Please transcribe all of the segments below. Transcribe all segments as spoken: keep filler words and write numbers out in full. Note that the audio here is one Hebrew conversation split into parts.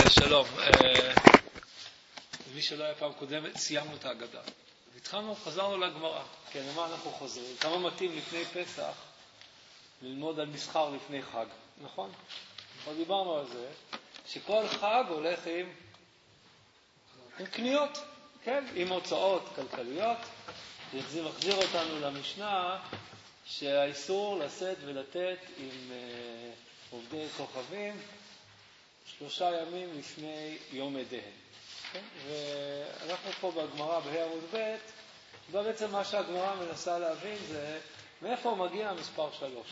שלום. מי שלא היה פעם קודמת, סיימנו את ההגדה. והתחלנו, חזרנו לגמרא. כן, למה אנחנו חוזרים? כמה מתאים לפני פסח ללמוד על מסחר לפני חג, נכון? כבר דיברנו על זה, שכל חג הולך עם, עם קניות, כן? עם הוצאות כלכליות. זה מחזיר אותנו למשנה שהאיסור לשאת ולתת עם אה, עובדי כוכבים שלושה ימים לפני יום עדיהם. כן? ואנחנו פה בגמרא בה' עמוד ב', ובעצם מה שהגמרא מנסה להבין זה מאיפה מגיע המספר שלוש.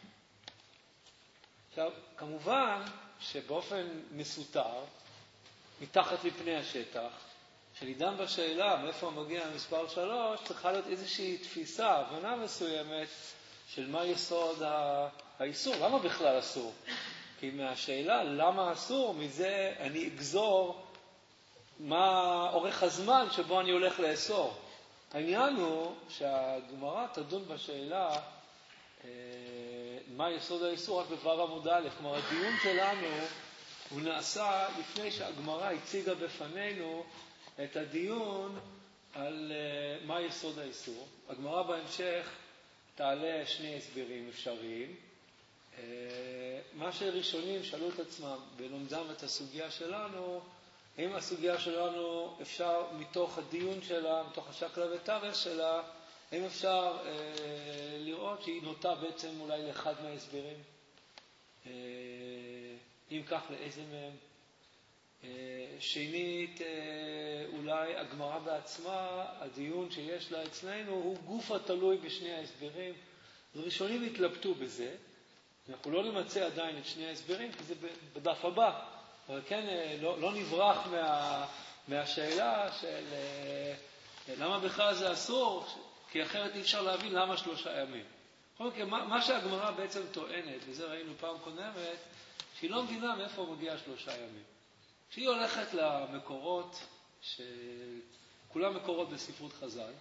עכשיו, כמובן שבאופן מסותר, מתחת לפני השטח, כשנידון בשאלה מאיפה מגיע המספר שלוש, צריכה להיות איזושהי תפיסה, הבנה מסוימת של מה יסוד האיסור. למה בכלל אסור? כי מהשאלה למה אסור, מזה אני אגזור מה אורך הזמן שבו אני הולך לאסור. העניין הוא שהגמרא תדון בשאלה מה יסוד האיסור רק בו' עמוד א'. כלומר, הדיון שלנו הוא נעשה לפני שהגמרא הציגה בפנינו את הדיון על מה יסוד האיסור. הגמרא בהמשך תעלה שני הסברים אפשריים. מה שראשונים שאלו את עצמם בלומדם את הסוגיה שלנו, האם הסוגיה שלנו אפשר מתוך הדיון שלה, מתוך השקלא וטריא שלה, האם אפשר אה, לראות שהיא נוטה בעצם אולי לאחד מההסברים? אה, אם כך, לאיזה מהם? אה, שנית, אה, אולי הגמרא בעצמה, הדיון שיש לה אצלנו, הוא גוף התלוי בשני ההסברים. אז ראשונים התלבטו בזה. אנחנו לא נמצא עדיין את שני ההסברים, כי זה בדף הבא. אבל כן, לא, לא נברח מה, מהשאלה של למה בכלל זה אסור, כי אחרת אי אפשר להבין למה שלושה ימים. אוקיי, מה, מה שהגמרא בעצם טוענת, וזה ראינו פעם קודמת, שהיא לא מבינה מאיפה מגיע שלושה ימים. שהיא הולכת למקורות, שכולם מקורות בספרות חז"ל,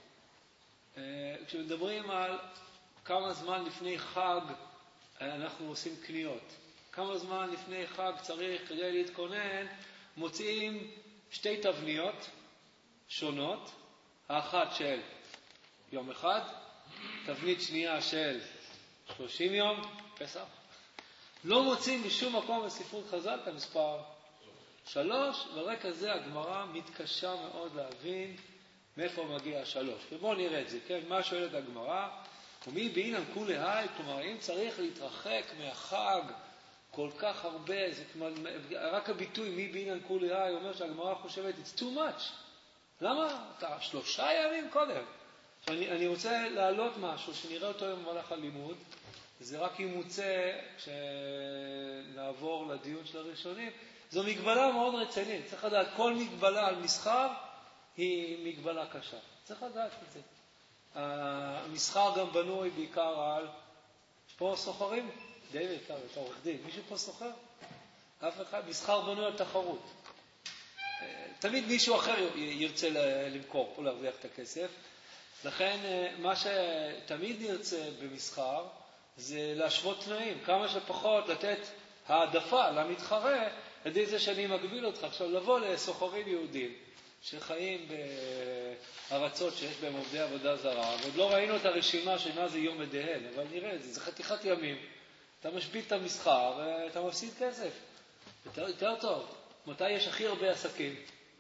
כשמדברים על כמה זמן לפני חג אנחנו עושים קניות. כמה זמן לפני חג צריך כדי להתכונן, מוצאים שתי תבניות שונות, האחת של יום אחד, תבנית שנייה של שלושים יום, פסח. לא מוצאים בשום מקום בספרות חז"ל את המספר שלוש, ורקע זה הגמרא מתקשה מאוד להבין מאיפה מגיע השלוש. ובואו נראה את זה, כן? מה שואלת הגמרא? ומי בעינן כולי היי, כלומר, אם צריך להתרחק מהחג כל כך הרבה, זה כלומר, רק הביטוי מי בעינן כולי היי אומר שהגמרא חושבת, it's too much. למה? אתה שלושה ימים קודם. אני, אני רוצה להעלות משהו שנראה אותו היום במהלך הלימוד, זה רק ימוצא כשנעבור לדיון של הראשונים. זו מגבלה מאוד רצינית. צריך לדעת, כל מגבלה על מסחר היא מגבלה קשה. צריך לדעת את זה. המסחר גם בנוי בעיקר על, יש פה סוחרים? דיוויד, אתה עורך דין, מישהו פה סוחר? אף אחד, מסחר בנוי על תחרות. תמיד מישהו אחר ירצה למכור או להרוויח את הכסף. לכן מה שתמיד נרצה במסחר זה להשוות תנאים, כמה שפחות לתת העדפה למתחרה, על ידי זה שאני מגביל אותך. עכשיו לבוא לסוחרים יהודים שחיים בארצות שיש בהם עובדי עבודה זרה, ועוד לא ראינו את הרשימה של מה זה יום עדיהם, אבל נראה את זה, זה חתיכת ימים. אתה משבית את המסחר ואתה מפסיד כסף. יותר, יותר טוב. מתי יש הכי הרבה עסקים?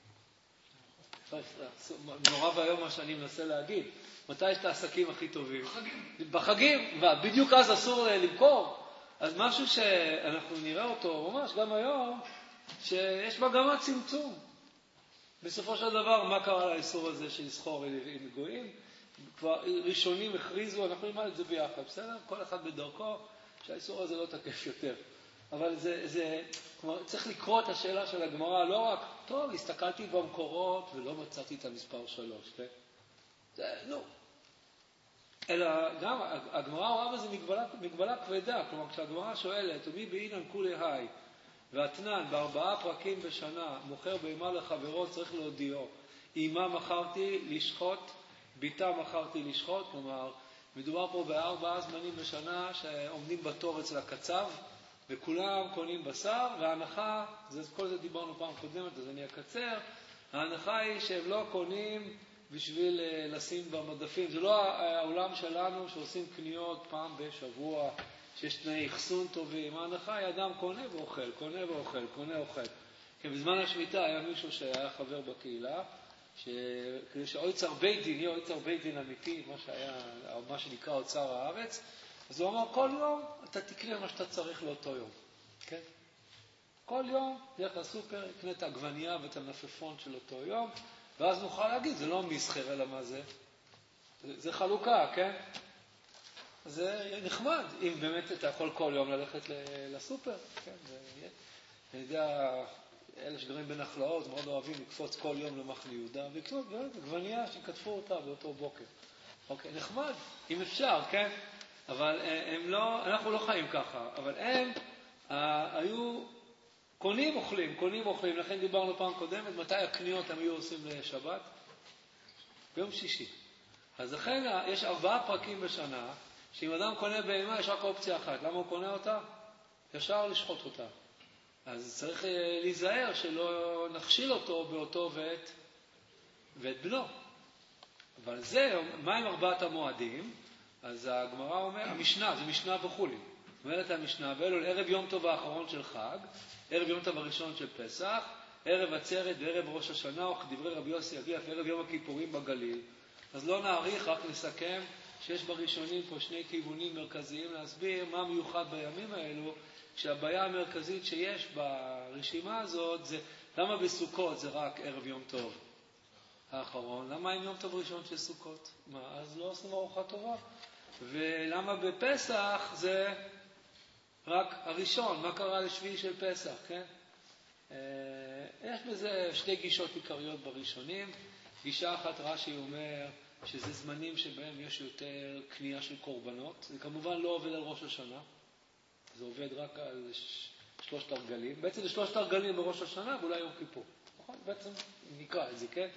נורא והיום מה שאני מנסה להגיד. מתי יש את העסקים הכי טובים? בחגים. בחגים, בדיוק אז אסור למכור. אז משהו שאנחנו נראה אותו ממש גם היום, שיש מגמת צמצום. בסופו של דבר, מה קרה לאיסור הזה של לסחור עם גויים? כבר ראשונים הכריזו, אנחנו נלמד את זה ביחד, בסדר? כל אחד בדרכו, שהאיסור הזה לא תקף יותר. אבל זה, זה, כלומר, צריך לקרוא את השאלה של הגמרא, לא רק, טוב, הסתכלתי במקורות ולא מצאתי את המספר שלוש, כן? זה, נו. אלא גם, הגמרא רואה בזה מגבלה, מגבלה כבדה, כלומר, כשהגמרא שואלת, ומי בעינן כולי היי, והתנן בארבעה פרקים בשנה מוכר בהמה לחברו, צריך להודיעו. אימה מכרתי לשחוט, ביתה מכרתי לשחוט, כלומר, מדובר פה בארבעה זמנים בשנה שעומדים בתור אצל הקצב, וכולם קונים בשר, וההנחה, זה, כל זה דיברנו פעם קודמת, אז אני אקצר, ההנחה היא שהם לא קונים בשביל לשים במדפים. זה לא העולם שלנו שעושים קניות פעם בשבוע, שיש תנאי אחסון טובים. ההנחה היא אדם קונה ואוכל, קונה ואוכל, קונה ואוכל. כי בזמן השמיטה היה מישהו שהיה חבר בקהילה, שכדי שאויצר בית דין, יהיה אויצר בית דין אמיתי, מה שהיה, מה שנקרא אוצר הארץ, אז הוא אמר, כל יום אתה תקנה מה שאתה צריך לאותו יום. כן? כל יום, דרך לסופר, יקנה את העגבנייה ואת המלפפון של אותו יום, ואז נוכל להגיד, זה לא מסחר, אלא מה זה? זה, זה חלוקה, כן? זה נחמד, אם באמת אתה יכול כל יום ללכת לסופר, כן? זה, אני יודע, אלה שגרים בנחלאות מאוד אוהבים לקפוץ כל יום למחנה יהודה, ולקנות עגבנייה שכתבו אותה באותו בוקר. אוקיי, נחמד, אם אפשר, כן? אבל הם לא, אנחנו לא חיים ככה, אבל הם אה, היו קונים אוכלים, קונים אוכלים, לכן דיברנו פעם קודמת, מתי הקניות הם היו עושים לשבת? ביום שישי. אז לכן יש ארבעה פרקים בשנה, שאם אדם קונה בהמה יש רק אופציה אחת, למה הוא קונה אותה? ישר לשחוט אותה. אז צריך להיזהר שלא נכשיל אותו באותו ואת, ואת בנו. אבל זה, מה עם ארבעת המועדים? אז הגמרא אומר, המשנה, זה משנה בחולין. אומרת המשנה, ואלו ערב יום טוב האחרון של חג, ערב יום טוב הראשון של פסח, ערב עצרת וערב ראש השנה, או כדברי רבי יוסי אביח, ערב יום הכיפורים בגליל. אז לא נעריך, רק נסכם שיש בראשונים פה שני כיוונים מרכזיים להסביר מה מיוחד בימים האלו, שהבעיה המרכזית שיש ברשימה הזאת זה למה בסוכות זה רק ערב יום טוב האחרון, למה עם יום טוב ראשון של סוכות? מה, אז לא עושים ארוחה טובה? ולמה בפסח זה רק הראשון, מה קרה לשביעי של פסח, כן? יש בזה שתי גישות עיקריות בראשונים. גישה אחת רש"י אומר שזה זמנים שבהם יש יותר קנייה של קורבנות. זה כמובן לא עובד על ראש השנה, זה עובד רק על שלושת הרגלים. בעצם זה שלושת הרגלים בראש השנה ואולי יום כיפור. נכון? בעצם נקרא את זה, כן?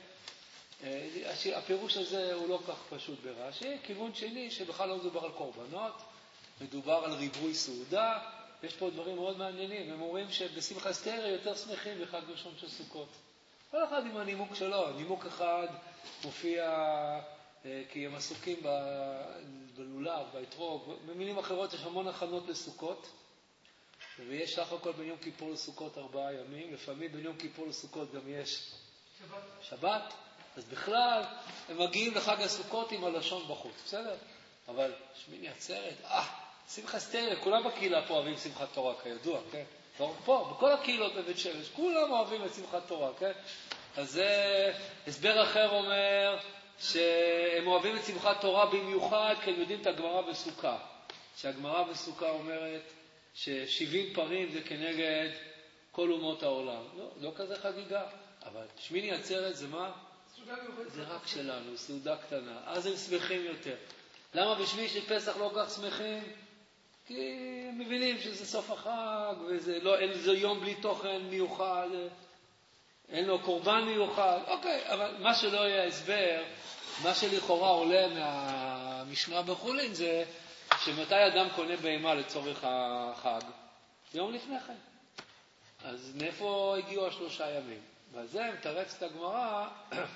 הפירוש הזה הוא לא כך פשוט ברש"י. כיוון שני שבכלל לא מדובר על קורבנות, מדובר על ריבוי סעודה. יש פה דברים מאוד מעניינים. הם אומרים שבשמחה אסתר יותר שמחים בחג ראשון של סוכות. כל אחד עם הנימוק שלו. נימוק אחד מופיע כי הם עסוקים בלולב, באתרוג. במילים אחרות יש המון הכנות לסוכות. ויש סך הכל בין יום כיפור לסוכות ארבעה ימים. לפעמים בין יום כיפור לסוכות גם יש שבת. שבת. אז בכלל הם מגיעים לחג הסוכות עם הלשון בחוץ. בסדר? אבל שמיני עצרת, אה, שמחה אסתר, כולם בקהילה פה אוהבים שמחת תורה, כידוע, כן? פה, בכל הקהילות בבית שמש, כולם אוהבים את שמחת תורה, כן? אז זה, הסבר אחר אומר שהם אוהבים את שמחת תורה במיוחד, כי הם יודעים את הגמרא בסוכה. שהגמרא בסוכה אומרת ש-שבעים פרים זה כנגד כל אומות העולם. לא, לא כזה חגיגה, אבל שמיני עצרת זה מה? זה רק שלנו, סעודה קטנה. אז הם שמחים יותר. למה בשביל שפסח לא כך שמחים? כי הם מבינים שזה סוף החג, וזה לא, אין זה יום בלי תוכן מיוחד, אין לו קורבן מיוחד. אוקיי, אבל מה שלא יהיה הסבר, מה שלכאורה עולה מהמשנה בחולין זה שמתי אדם קונה בהמה לצורך החג? יום לפני כן. אז מאיפה הגיעו השלושה ימים? וזה מתרץ את הגמרא,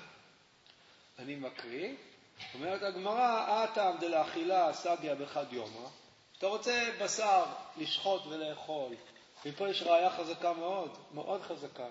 אני מקריא, אומרת הגמרא, הטעם דלאכילה סגיה בחד יומא. אתה רוצה בשר לשחוט ולאכול, ופה יש ראיה חזקה מאוד, מאוד חזקה,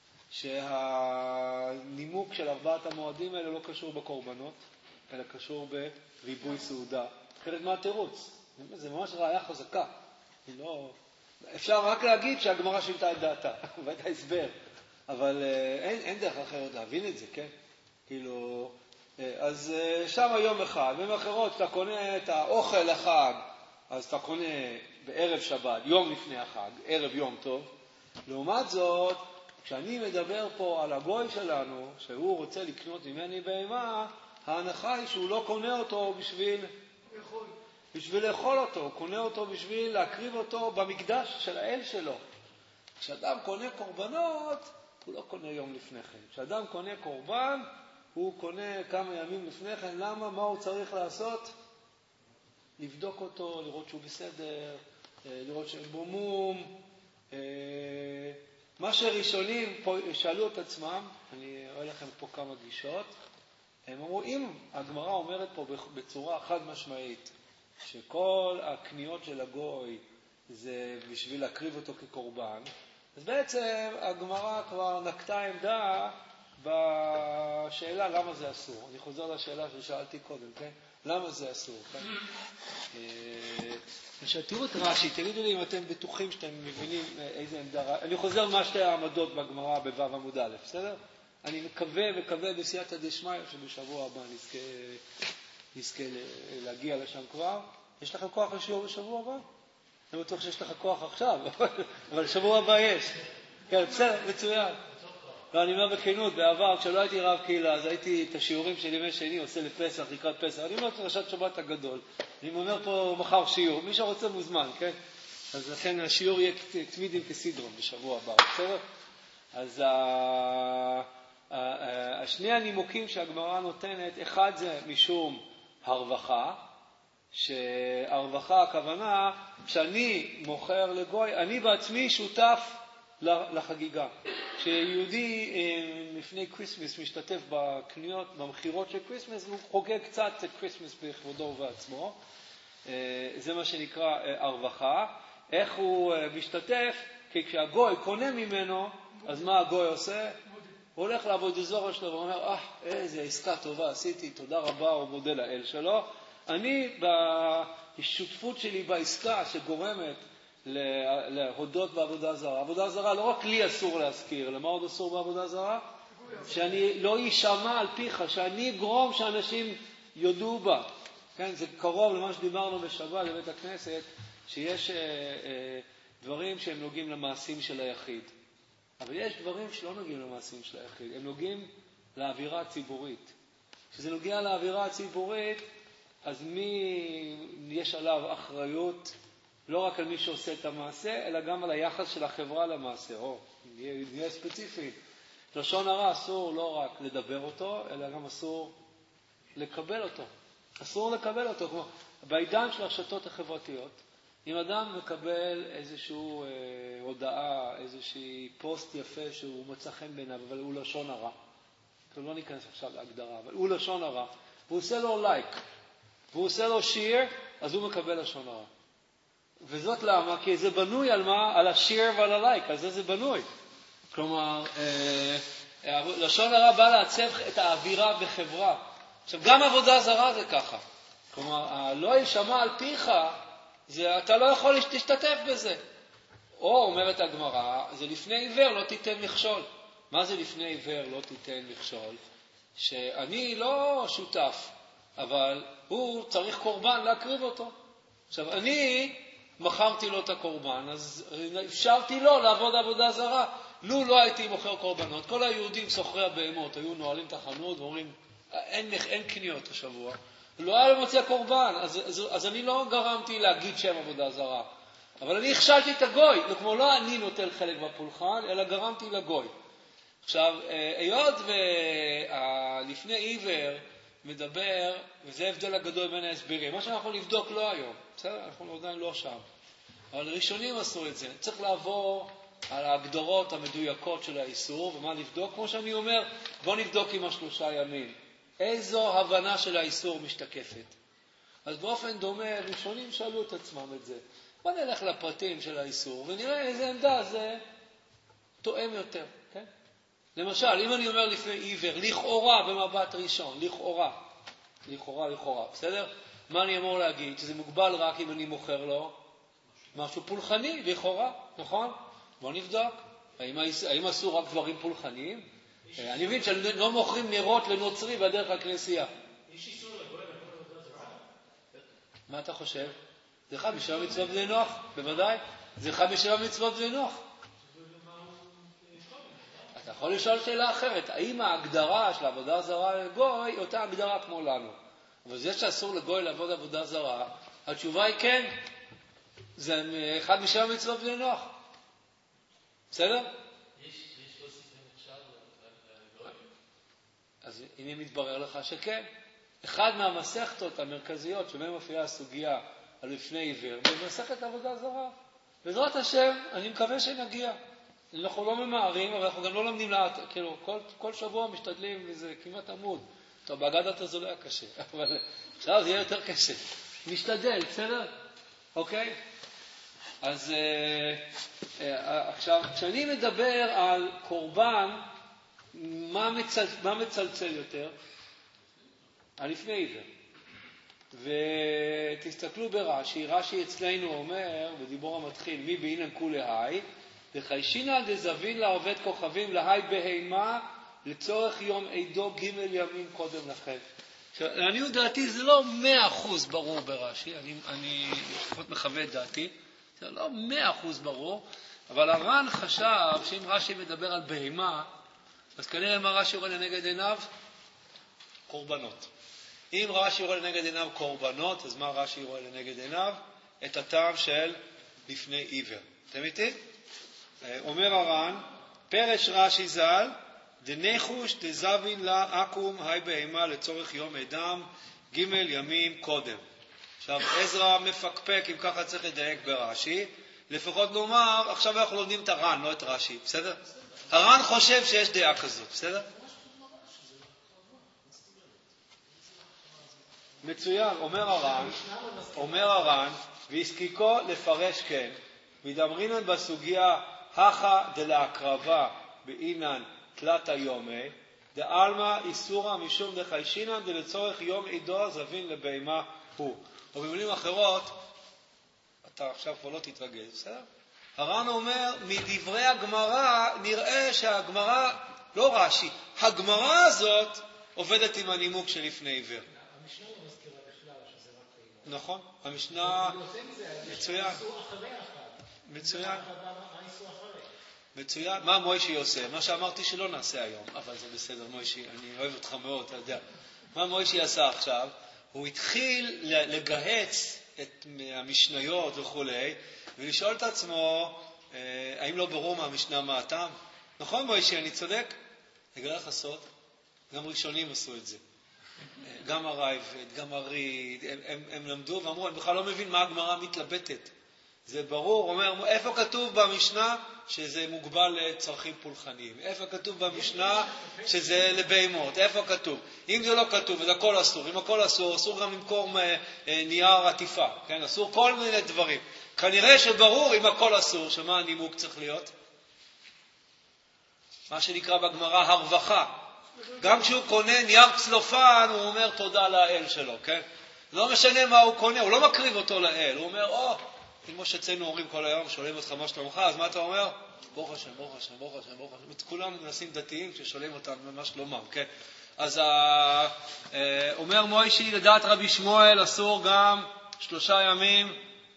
שהנימוק של ארבעת המועדים האלה לא קשור בקורבנות, אלא קשור בריבוי סעודה. אחרת מה התירוץ? זה ממש ראיה חזקה. לא... אפשר רק להגיד שהגמרא שינתה את דעתה, ואת ההסבר, אבל אין, אין דרך אחרת להבין את זה, כן? כאילו... אז שם יום אחד, במאחרות אתה קונה את האוכל לחג, אז אתה קונה בערב שבת, יום לפני החג, ערב יום טוב. לעומת זאת, כשאני מדבר פה על הגוי שלנו, שהוא רוצה לקנות ממני בהמה, ההנחה היא שהוא לא קונה אותו בשביל לאכול. בשביל לאכול אותו, הוא קונה אותו בשביל להקריב אותו במקדש של האל שלו. כשאדם קונה קורבנות, הוא לא קונה יום לפני כן. כשאדם קונה קורבן, הוא קונה כמה ימים לפני כן. למה? מה הוא צריך לעשות? לבדוק אותו, לראות שהוא בסדר, לראות שאין בו מום. מה שראשונים פה שאלו את עצמם, אני רואה לכם פה כמה גישות, הם אמרו, אם הגמרא אומרת פה בצורה חד משמעית, שכל הקניות של הגוי זה בשביל להקריב אותו כקורבן, אז בעצם הגמרא כבר נקטה עמדה בשאלה למה זה אסור. אני חוזר לשאלה ששאלתי קודם, כן? למה זה אסור? כן? תראו את רש"י, תגידו לי אם אתם בטוחים שאתם מבינים איזה עמדה. אני חוזר מה שתי העמדות בגמרא בו' עמוד א', בסדר? אני מקווה מקווה בסייעתא דשמיא שבשבוע הבא נזכה, נזכה להגיע לשם כבר. יש לכם כוח לשיעור בשבוע הבא? אני בטוח שיש לך כוח עכשיו, אבל בשבוע הבא יש. כן, בסדר, מצוין. לא, אני אומר בכנות, בעבר, כשלא הייתי רב קהילה, אז הייתי את השיעורים של ימי שני עושה לפסח, לקראת פסח. אני אומר את פרשת שבת הגדול. אני אומר פה מחר שיעור. מי שרוצה מוזמן, כן? אז לכן השיעור יהיה תמידים כסדרום בשבוע הבא, בסדר? אז השני הנימוקים שהגמרא נותנת, אחד זה משום הרווחה, שהרווחה הכוונה, שאני מוכר לגוי, אני בעצמי שותף לחגיגה. כשיהודי לפני קריסמס משתתף בקניות, במחירות של קריסמס, הוא חוגג קצת את קריסמס בכבודו ובעצמו. זה מה שנקרא הרווחה. איך הוא משתתף? כי כשהגוי קונה ממנו, אז מה הגוי עושה? הוא הולך לעבוד אזור שלו ואומר, אה, איזה עסקה טובה עשיתי, תודה רבה, הוא מודה לאל שלו. אני בשותפות שלי בעסקה שגורמת להודות בעבודה זרה. עבודה זרה לא רק לי אסור להזכיר, למה עוד אסור בעבודה זרה? שאני לא יישמע על פיך, שאני אגרום שאנשים יודו בה. כן, זה קרוב למה שדיברנו בשבת בבית הכנסת, שיש אה, אה, דברים שהם נוגעים למעשים של היחיד. אבל יש דברים שלא נוגעים למעשים של היחיד, הם נוגעים לאווירה הציבורית. כשזה נוגע לאווירה הציבורית, אז מי יש עליו אחריות, לא רק על מי שעושה את המעשה, אלא גם על היחס של החברה למעשה. או, נהיה ספציפי. לשון הרע אסור לא רק לדבר אותו, אלא גם אסור לקבל אותו. אסור לקבל אותו. כמו, בעידן של הרשתות החברתיות, אם אדם מקבל איזושהי אה, הודעה, איזושהי פוסט יפה שהוא מצא חן בעיניו, אבל הוא לשון הרע. לא ניכנס עכשיו להגדרה, אבל הוא לשון הרע. והוא עושה לו לייק. והוא עושה לו שיר, אז הוא מקבל לשון הרע. וזאת למה? כי זה בנוי על מה? על השיר ועל הלייק. על זה זה בנוי. כלומר, אה, לשון הרע בא לעצב את האווירה בחברה. עכשיו, גם עבודה זרה זה ככה. כלומר, לא יישמע על פיך, זה, אתה לא יכול להשתתף בזה. או, אומרת הגמרא, זה לפני עיוור לא תיתן מכשול. מה זה לפני עיוור לא תיתן מכשול? שאני לא שותף, אבל הוא צריך קורבן להקריב אותו. עכשיו, אני מכרתי לו את הקורבן, אז אפשרתי לו לעבוד עבודה זרה. לו לא הייתי מוכר קורבנות, כל היהודים סוחרי הבהמות היו נועלים את החנות ואומרים, אין, אין קניות השבוע. לא היה מוצא קורבן, אז, אז, אז אני לא גרמתי להגיד שם עבודה זרה. אבל אני הכשלתי את הגוי, כמו לא אני נוטל חלק בפולחן, אלא גרמתי לגוי. עכשיו, היות ולפני עיוור מדבר, וזה הבדל הגדול בין ההסברים, מה שאנחנו נבדוק לא היום, בסדר? אנחנו עדיין לא שם. אבל ראשונים עשו את זה. צריך לעבור על ההגדרות המדויקות של האיסור, ומה נבדוק? כמו שאני אומר, בוא נבדוק עם השלושה ימים. איזו הבנה של האיסור משתקפת. אז באופן דומה, ראשונים שאלו את עצמם את זה. בוא נלך לפרטים של האיסור, ונראה איזה עמדה זה תואם יותר. כן? למשל, אם אני אומר לפני עיוור, לכאורה במבט ראשון, לכאורה, לכאורה, לכאורה, בסדר? מה אני אמור להגיד? שזה מוגבל רק אם אני מוכר לו משהו פולחני, לכאורה, נכון? בוא נבדוק. האם, האם אסור רק דברים פולחניים? אני מבין שלא מוכרים נרות לנוצרי בדרך הכנסייה. יש איסור לגוי לעבוד עבודה זרה? מה אתה חושב? זה אחד משבע מצוות בני נוח, בוודאי. זה אחד משבע מצוות בני נוח. אתה יכול לשאול שאלה אחרת. האם ההגדרה של עבודה זרה לגוי היא אותה הגדרה כמו לנו? אבל זה שאסור לגוי לעבוד עבודה זרה, התשובה היא כן. זה אחד משבע מצוות בני נוח. בסדר? אז הנה מתברר לך שכן. אחד מהמסכתות המרכזיות שבהן מופיעה הסוגיה על לפני עיוור, במסכת עבודה זרה. בעזרת השם, אני מקווה שנגיע. אנחנו לא ממהרים, אבל אנחנו גם לא לומדים לאט, כאילו, כל, כל שבוע משתדלים, וזה כמעט עמוד. טוב, באגדת הזו לא היה קשה, אבל עכשיו זה יהיה יותר קשה. משתדל, בסדר? אוקיי? אז אה, אה, עכשיו, כשאני מדבר על קורבן, מה, מצל, מה מצלצל יותר? על לפני עיוור. ותסתכלו ברש"י, רש"י אצלנו אומר, בדיבור המתחיל, מי באינן כולי היי, דחיישינא דזבין לעובד כוכבים להי בהימה, לצורך יום עידו ג' ימים קודם לכן. עכשיו, לעניות דעתי זה לא מאה אחוז ברור ברש"י, אני, אני לפחות מחווה את דעתי, זה לא מאה אחוז ברור, אבל הר"ן חשב שאם רש"י מדבר על בהימה, אז כנראה מה רש"י רואה לנגד עיניו? קורבנות. אם רש"י רואה לנגד עיניו קורבנות, אז מה רש"י רואה לנגד עיניו? את הטעם של לפני עיוור. אתם איתי? אומר הר"ן, פרש רש"י ז"ל, דנחוש דזבין לה אקום היי בהמה לצורך יום אדם, ג' ימים קודם. עכשיו, עזרא מפקפק אם ככה צריך לדייק ברש"י, לפחות לומר, עכשיו אנחנו לומדים את הר"ן, לא את רש"י, בסדר? הר"ן חושב שיש דעה כזאת, בסדר? מצוין, אומר הר"ן, אומר הר"ן, והסקיקו לפרש כן, מדמרינן בסוגיה הכה דלהקרבה באינן תלת היומי, דעלמא איסורא משום דחיישינן דלצורך יום עידו זבין לבהמה הוא. או במילים אחרות, אתה עכשיו כבר לא תתרגז, בסדר? הר"ן אומר, מדברי הגמרא נראה שהגמרא, לא רש"י, הגמרא הזאת עובדת עם הנימוק שלפני עיוור. המשנה לא מזכירה בכלל שזה רק עיוור. נכון, המשנה מצוין. מצוין. מה איסור אחרי? מצוין. מה מוישי עושה? מה שאמרתי שלא נעשה היום, אבל זה בסדר, מוישי, אני אוהב אותך מאוד, אתה יודע. מה מוישי עשה עכשיו? הוא התחיל לגהץ את המשניות וכו', ולשאול את עצמו, האם לא ברור מהמשנה מה הטעם? נכון מוישי, אני צודק? אגלה לך סוד, גם ראשונים עשו את זה. גם הרייבד, גם הריד, הם, הם, הם למדו ואמרו, אני בכלל לא מבין מה הגמרא מתלבטת. זה ברור, אומר, איפה כתוב במשנה שזה מוגבל לצרכים פולחניים? איפה כתוב במשנה שזה לבהמות? איפה כתוב? אם זה לא כתוב, אז הכל אסור. אם הכל אסור, אסור גם למכור נייר עטיפה, כן? אסור כל מיני דברים. כנראה שברור אם הכל אסור, שמה הנימוק צריך להיות? מה שנקרא בגמרא הרווחה. גם כשהוא קונה נייר צלופן, הוא אומר תודה לאל שלו, כן? לא משנה מה הוא קונה, הוא לא מקריב אותו לאל, הוא אומר, או, כמו שצאנו אומרים כל היום, שואלים אותך מה שלומך, אז מה אתה אומר? ברוך השם, ברוך השם, ברוך השם, ברוך השם. כולם מנסים דתיים כששואלים אותם מה שלומם, כן? אז אומר מוישי, לדעת רבי שמואל, אסור גם שלושה ימים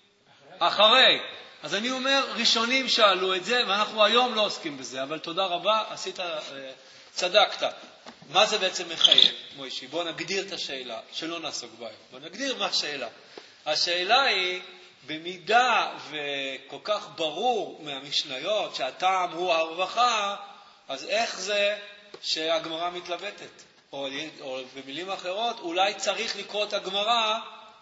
אחרי. אז אני אומר, ראשונים שאלו את זה, ואנחנו היום לא עוסקים בזה, אבל תודה רבה, עשית, צדקת. מה זה בעצם מחייב, מוישי? בואו נגדיר את השאלה, שלא נעסוק בה. בואו נגדיר מה השאלה. השאלה היא, במידה וכל כך ברור מהמשניות שהטעם הוא הרווחה, אז איך זה שהגמרא מתלבטת? או, או במילים אחרות, אולי צריך לקרוא את הגמרא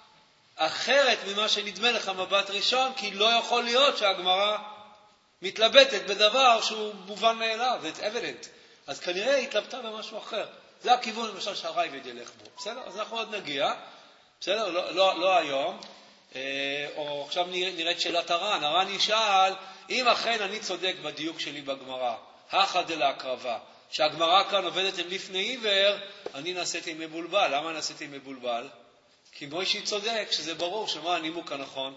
אחרת ממה שנדמה לך מבט ראשון, כי לא יכול להיות שהגמרא מתלבטת בדבר שהוא מובן מאליו, it's evident. אז כנראה היא התלבטה במשהו אחר. זה הכיוון למשל שהרייבד ילך בו. בסדר? אז אנחנו עוד נגיע. בסדר? לא, לא, לא היום. או עכשיו נראה את שאלת הר"ן. הר"ן ישאל, אם אכן אני צודק בדיוק שלי בגמרא, הכה דלהקרבה, שהגמרא כאן עובדת עם לפני עיוור, אני נעשיתי מבולבל. למה נעשיתי מבולבל? כי מוישי צודק, שזה ברור שמה הנימוק הנכון?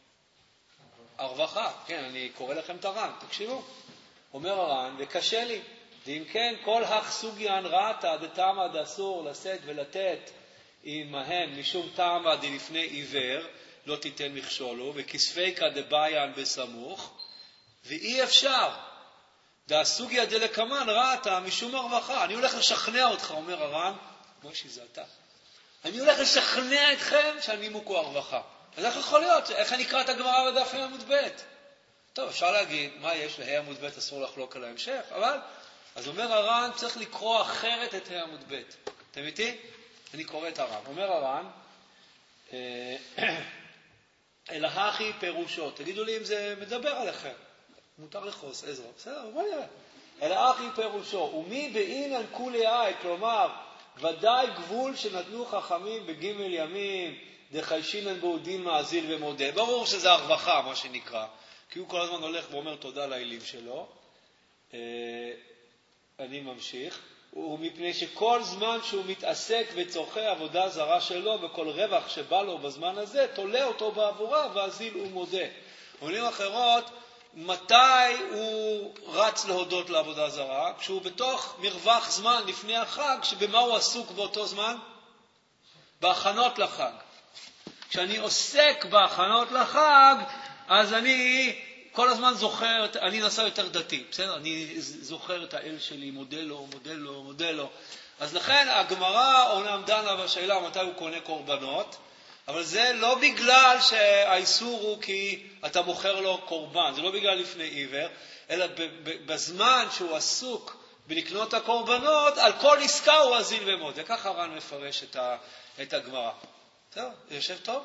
הרווחה. כן, אני קורא לכם את הר"ן, תקשיבו. אומר הר"ן, וקשה לי. ואם כן, כל הסוגיין ראתה דתמא דאסור לשאת ולתת עמהם משום תמא דלפני עיוור, לא תיתן מכשולו, וכספיקה דבעיין בסמוך, ואי אפשר. דאסוגיה דלקמן ראתה משום הרווחה. אני הולך לשכנע אותך, אומר הר"ן, מוישי זה אתה. אני הולך לשכנע אתכם שהנימוק הוא הרווחה. אז איך יכול להיות? איך אני אקרא את הגמרא בדף ה' עמוד ב'? טוב, אפשר להגיד, מה יש לה' עמוד ב' אסור לחלוק על ההמשך, אבל אז אומר הר"ן, צריך לקרוא אחרת את ה' עמוד ב'. אתם איתי? אני קורא את הר"ן. אומר הר"ן, אלא הכי פירושו. תגידו לי אם זה מדבר עליכם. מותר לחוס, עזרא. בסדר, בוא נראה. אלא הכי פירושו. ומי באינן כולי אי, כלומר, ודאי גבול שנתנו חכמים בגימל ימים, דחיישינן בו דין מאזיל ומודה. ברור שזה הרווחה, מה שנקרא. כי הוא כל הזמן הולך ואומר תודה לאלים שלו. אני ממשיך. ומפני שכל זמן שהוא מתעסק וצורכי עבודה זרה שלו, וכל רווח שבא לו בזמן הזה, תולה אותו בעבורה ואזיל ומודה. במילים אחרות, מתי הוא רץ להודות לעבודה זרה? כשהוא בתוך מרווח זמן לפני החג, שבמה הוא עסוק באותו זמן? בהכנות לחג. כשאני עוסק בהכנות לחג, אז אני כל הזמן זוכר, אני נעשה יותר דתי, בסדר? אני זוכר את האל שלי, מודה לו, מודה לו, מודה לו. אז לכן הגמרא אומנם דנה בשאלה מתי הוא קונה קורבנות, אבל זה לא בגלל שהאיסור הוא כי אתה מוכר לו קורבן, זה לא בגלל לפני עיוור, אלא בזמן שהוא עסוק בלקנות את הקורבנות, על כל עסקה הוא אזיל ומודה. ככה רן מפרש את, ה, את הגמרא. טוב, יושב טוב?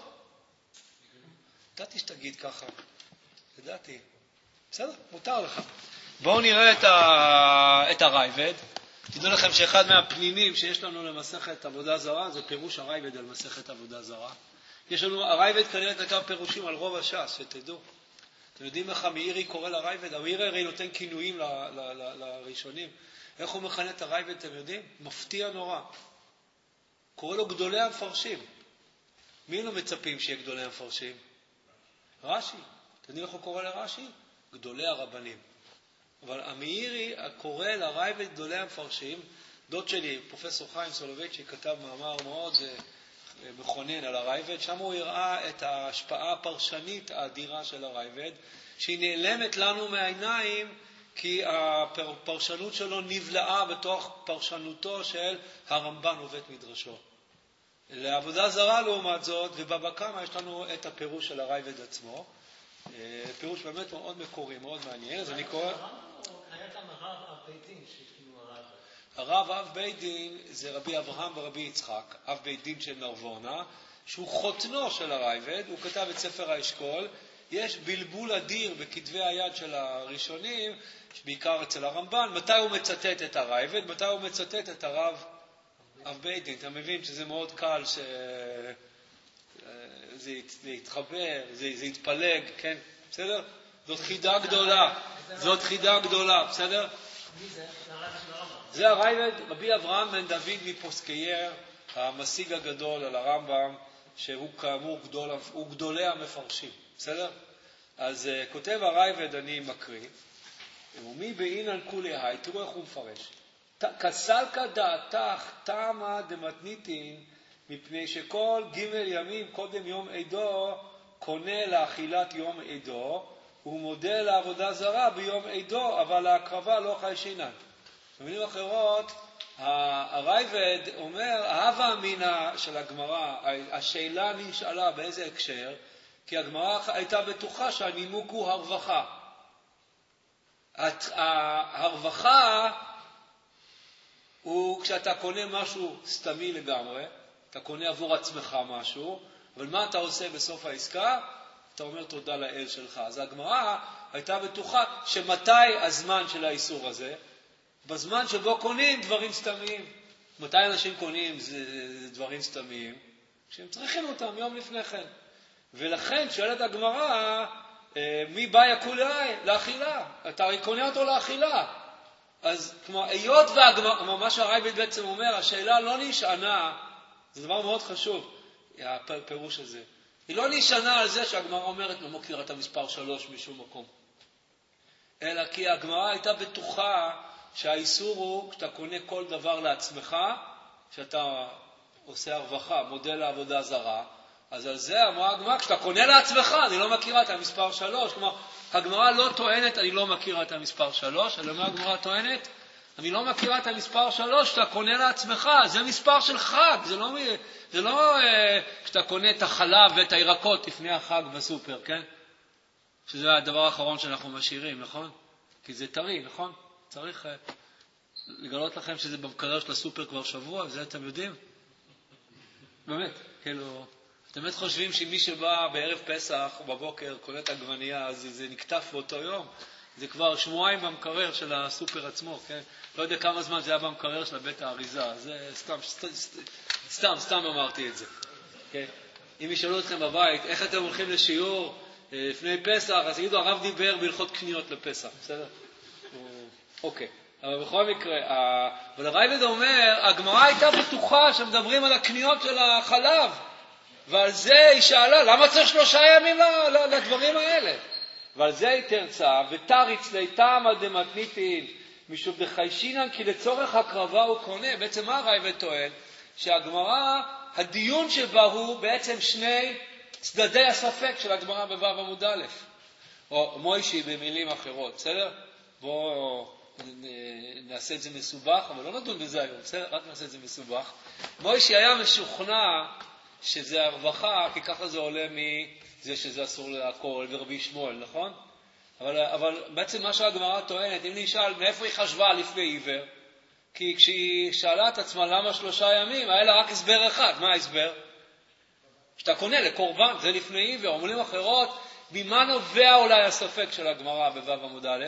ידעתי שתגיד ככה. ידעתי. בסדר, מותר לך. בואו נראה את, ה, את הרייבד. תדעו לכם שאחד מהפנינים שיש לנו למסכת עבודה זרה, זה פירוש הרייבד על מסכת עבודה זרה. יש לנו, הרייבד כנראה כתב פירושים על רוב הש"ס, שתדעו. אתם יודעים איך המאירי קורא לרייבד? המאירי הרי נותן כינויים ל, ל, ל, לראשונים. איך הוא מכנה את הרייבד, אתם יודעים? מפתיע נורא. קורא לו גדולי המפרשים. מי לא מצפים שיהיה גדולי המפרשים? רש"י. אתם יודעים איך הוא קורא לרש"י? גדולי הרבנים. אבל המאירי קורא לרייבד גדולי המפרשים. דוד שלי, פרופסור חיים סולובייצ'יק, כתב מאמר מאוד מכונן על הרייבד. שם הוא הראה את ההשפעה הפרשנית האדירה של הרייבד, שהיא נעלמת לנו מהעיניים, כי הפרשנות שלו נבלעה בתוך פרשנותו של הרמב"ן ובית מדרשו. לעבודה זרה לעומת זאת, ובבא קמא יש לנו את הפירוש של הרייבד עצמו. פירוש באמת מאוד מקורי, מאוד מעניין. אז אני קורא... היה כאן הרב אב בית דין שהקימו הרב. הרב אב בית דין זה רבי אברהם ורבי יצחק, אב בית דין של נרבונה, שהוא חותנו של הרייבד. הוא כתב את ספר האשכול. יש בלבול אדיר בכתבי היד של הראשונים, בעיקר אצל הרמב"ן, מתי הוא מצטט את הרייבד, מתי הוא מצטט את הרב אב בית דין. אתה מבין שזה מאוד קל ש... זה, זה יתחבר, זה, זה יתפלג, כן? בסדר? זאת חידה גדולה. זאת חידה גדולה, בסדר? מי זה? זה הרייבד, רבי אברהם בן דוד מפוסקייר, המשיג הגדול על הרמב"ם, שהוא כאמור גדול, הוא גדולי המפרשים, בסדר? אז uh, כותב הרייבד, אני מקריא, ומי באינן כולי היי, תראו איך הוא מפרש. כסלקה דעתך תמה דמתניתין, מפני שכל ג' ימים קודם יום עדו קונה לאכילת יום עדו, הוא מודה לעבודה זרה ביום עדו, אבל להקרבה לא חיישינן. במילים אחרות, הרייבד אומר, ההווה אמינה של הגמרא, השאלה נשאלה באיזה הקשר, כי הגמרא הייתה בטוחה שהנימוק הוא הרווחה. הרווחה הוא כשאתה קונה משהו סתמי לגמרי, אתה קונה עבור עצמך משהו, אבל מה אתה עושה בסוף העסקה? אתה אומר תודה לאל שלך. אז הגמרא הייתה בטוחה שמתי הזמן של האיסור הזה? בזמן שבו קונים דברים סתמיים. מתי אנשים קונים זה, זה דברים סתמיים? כשהם צריכים אותם יום לפני כן. ולכן שואלת הגמרא, מי בא יקולי? לאכילה. אתה הרי קונה אותו לאכילה. אז כמו היות והגמרא, מה שהרייבד בעצם אומר, השאלה לא נשענה, זה דבר מאוד חשוב, הפירוש הזה. היא לא נשענה על זה שהגמרא אומרת, לא מכיר את המספר שלוש משום מקום. אלא כי הגמרא הייתה בטוחה שהאיסור הוא, כשאתה קונה כל דבר לעצמך, שאתה עושה הרווחה, מודל לעבודה זרה, אז על זה אמרה הגמרא, כשאתה קונה לעצמך, אני לא מכירה את המספר שלוש. כלומר, הגמרא לא טוענת, אני לא מכירה את המספר שלוש, אלא מה הגמרא טוענת? אני לא מכירה את המספר שלוש, שאתה קונה לעצמך, זה מספר של חג, זה לא, זה לא אה, שאתה קונה את החלב ואת הירקות לפני החג בסופר, כן? שזה הדבר האחרון שאנחנו משאירים, נכון? כי זה טרי, נכון? צריך אה, לגלות לכם שזה במקרר של הסופר כבר שבוע, זה אתם יודעים? באמת, כאילו, אתם באמת חושבים שמי שבא בערב פסח או בבוקר קונה את עגבנייה, אז זה נקטף באותו יום? זה כבר שבועיים במקרר של הסופר עצמו, כן? לא יודע כמה זמן זה היה במקרר של בית האריזה. זה סתם, סתם, סתם, סתם אמרתי את זה. כן? אם ישאלו אתכם בבית, איך אתם הולכים לשיעור לפני פסח, אז יגידו, הרב דיבר בהלכות קניות לפסח, בסדר? אוקיי. אבל בכל מקרה, אבל הרייבד אומר, הגמרא הייתה בטוחה שמדברים על הקניות של החלב, ועל זה היא שאלה, למה צריך שלושה ימים לדברים האלה? ועל זה היא תרצה, ותריץ ליתם דמתניתין, משום דחיישינן, כי לצורך הקרבה הוא קונה. בעצם מה הרייבד טוען? שהגמרא, הדיון שבה הוא בעצם שני צדדי הספק של הגמרא בו' עמוד א', או מוישי במילים אחרות, בסדר? בואו נעשה את זה מסובך, אבל לא נדון בזה היום, בסדר? רק נעשה את זה מסובך. מוישי היה משוכנע שזה הרווחה, כי ככה זה עולה מזה שזה אסור להכל, ורבי שמואל, נכון? אבל, אבל בעצם מה שהגמרא טוענת, אם נשאל מאיפה היא חשבה לפני עיוור, כי כשהיא שאלה את עצמה למה שלושה ימים, היה לה רק הסבר אחד. מה ההסבר? שאתה קונה לקורבן, זה לפני עיוור. אומרים אחרות, ממה נובע אולי הספק של הגמרא בו' עמוד א'?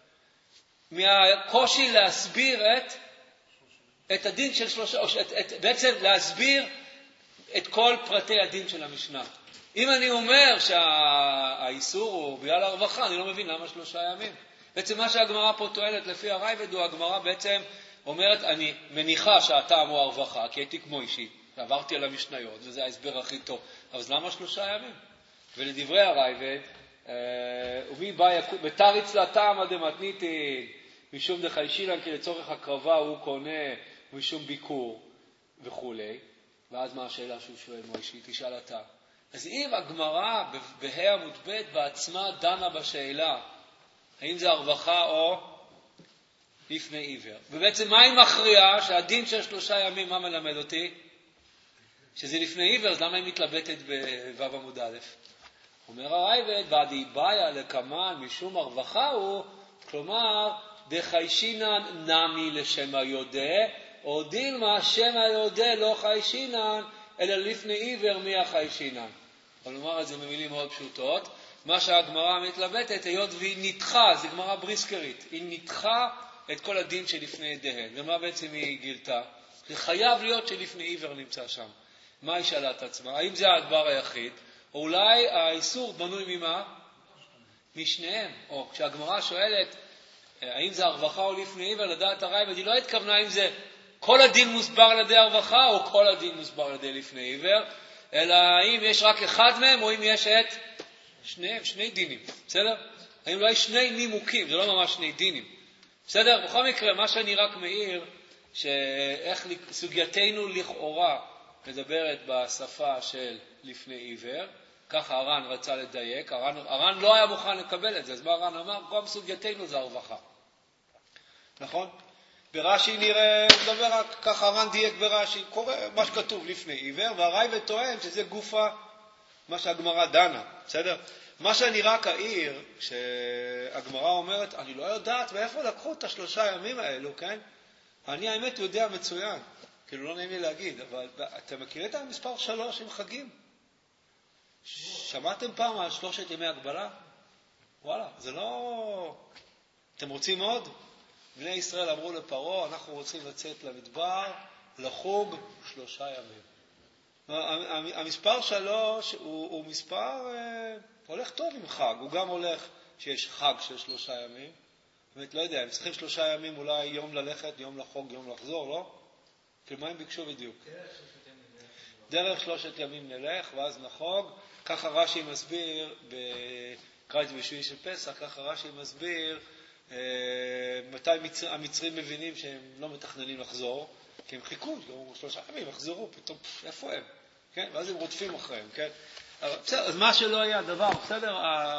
מהקושי להסביר את, את הדין של שלושה, או את, את, בעצם להסביר את כל פרטי הדין של המשנה. אם אני אומר שהאיסור הוא בגלל הרווחה, אני לא מבין למה שלושה ימים. בעצם מה שהגמרא פה טוענת לפי הרייבד, הוא הגמרא בעצם אומרת, אני מניחה שהטעם הוא הרווחה, כי הייתי כמו אישי, עברתי על המשניות, וזה ההסבר הכי טוב. אז למה שלושה ימים? ולדברי הרייבד, ומי בא יקום, בתריץ לטעם דמתניתין, משום דחיישינן, כי לצורך הקרבה הוא קונה, משום ביקור וכו'. ואז מה השאלה שהוא שואל מוישי? תשאל אתה. אז אם הגמרא בה' עמוד ב' בעצמה דנה בשאלה, האם זה הרווחה או לפני עיוור? ובעצם מה היא מכריעה? שהדין של שלושה ימים, מה מלמד אותי? שזה לפני עיוור, אז למה היא מתלבטת בו' עמוד א'? אומר הרייבד, ועדי באיה לקמן משום הרווחה הוא, כלומר, דחיישינן נמי לשם היודע, או דילמה שם היודע לא חיישינן, אלא לפני עיוור מי החיישינן. אבל נאמר את זה במילים מאוד פשוטות. מה שהגמרא מתלבטת, היות והיא נדחה, זה גמרא בריסקרית, היא נדחה את כל הדין שלפני דהן. ומה בעצם היא גילתה? זה חייב להיות שלפני עיוור נמצא שם. מה היא שאלה את עצמה? האם זה הדבר היחיד? או אולי האיסור בנוי ממה? משניהם. או כשהגמרא שואלת, האם זה הרווחה או לפני עיוור, לדעת הרייבד, היא לא התכוונה אם זה כל הדין מוסבר על ידי הרווחה או כל הדין מוסבר על ידי לפני עיוור, אלא האם יש רק אחד מהם או אם יש את שניהם, שני דינים. בסדר? האם לא יש שני נימוקים, זה לא ממש שני דינים. בסדר? בכל מקרה, מה שאני רק מעיר, שאיך סוגייתנו לכאורה מדברת בשפה של לפני עיוור, ככה הר"ן רצה לדייק, הר"ן, הר"ן לא היה מוכן לקבל את זה, אז מה הר"ן אמר? כל סוגייתנו זה הרווחה. נכון? ברש"י נראה, מדבר רק ככה הר"ן דייק ברש"י, קורא מה שכתוב לפני עיוור, והרייבד טוען שזה גופה מה שהגמרא דנה, בסדר? מה שאני רק אעיר, שהגמרא אומרת, אני לא יודעת מאיפה לקחו את השלושה ימים האלו, כן? אני האמת יודע מצוין, כאילו לא נעים לי להגיד, אבל אתם מכירים את המספר שלוש עם חגים? שמעתם פעם על שלושת ימי הגבלה? וואלה, זה לא... אתם רוצים עוד? בני ישראל אמרו לפרעה, אנחנו רוצים לצאת למדבר, לחוג שלושה ימים. המספר שלוש הוא, הוא מספר, אה, הולך טוב עם חג, הוא גם הולך שיש חג של שלושה ימים. באמת, לא יודע, הם צריכים שלושה ימים, אולי יום ללכת, יום לחוג, יום לחזור, לא? כאילו מה הם ביקשו בדיוק? דרך שלושת ימים נלך, ואז נחוג. ככה רש"י מסביר, בקראת בשביעי של פסח, ככה רש"י מסביר, אה, מתי מצ... המצרים מבינים שהם לא מתכננים לחזור, כי הם חיכו, שלושה ימים, יחזרו, פתאום, איפה הם? כן? ואז הם רודפים אחריהם, כן? אבל, בסדר, אז מה שלא היה הדבר, בסדר,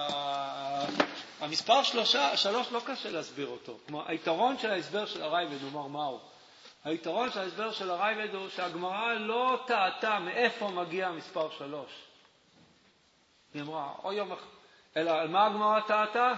המספר שלושה, שלוש לא קשה להסביר אותו. כלומר, היתרון של ההסבר של הרייבד, נאמר מהו? היתרון של ההסבר של הרייבד הוא שהגמרא לא טעתה מאיפה מגיע המספר שלוש. היא אמרה, או יום אחד, אלא על מה הגמרא טעתה?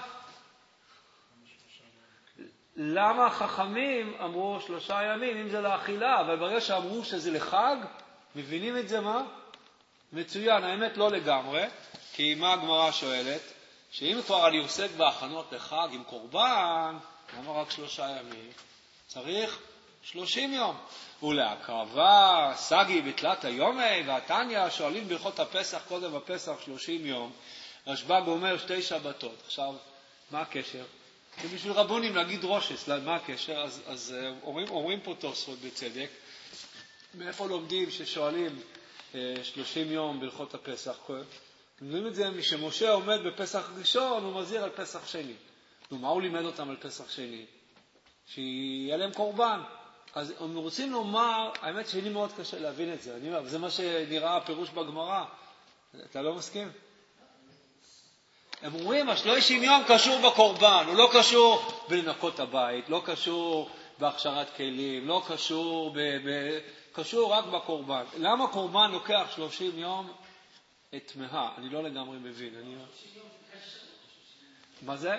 למה החכמים אמרו שלושה ימים, אם זה לאכילה, אבל ברגע שאמרו שזה לחג, מבינים את זה מה? מצוין, האמת לא לגמרי, כי מה הגמרא שואלת? שאם כבר אני עוסק בהכנות לחג עם קורבן, למה רק שלושה ימים? צריך שלושים יום. ולהקרבה, סגי בתלת היומי, והתניא שואלים בהלכות הפסח, קודם בפסח שלושים יום. רשב"ג אומר שתי שבתות. עכשיו, מה הקשר? כי בשביל רבונים להגיד רושס, מה הקשר? אז, אז אומרים, אומרים פה תוספות בצדק. מאיפה לומדים ששואלים אה, שלושים יום בהלכות הפסח? לומדים את זה משמשה עומד בפסח ראשון, הוא מזהיר על פסח שני. נו, מה הוא לימד אותם על פסח שני? שיהיה להם קורבן. אז הם רוצים לומר, האמת שלי מאוד קשה להבין את זה. אני אומר, זה מה שנראה הפירוש בגמרא. אתה לא מסכים? הם אומרים, השלושים יום קשור בקורבן, הוא לא קשור בלנקות הבית, לא קשור בהכשרת כלים, לא קשור ב... ב... קשור רק בקורבן. למה קורבן לוקח שלושים יום? את תמהה, אני לא לגמרי מבין. אני... מה זה?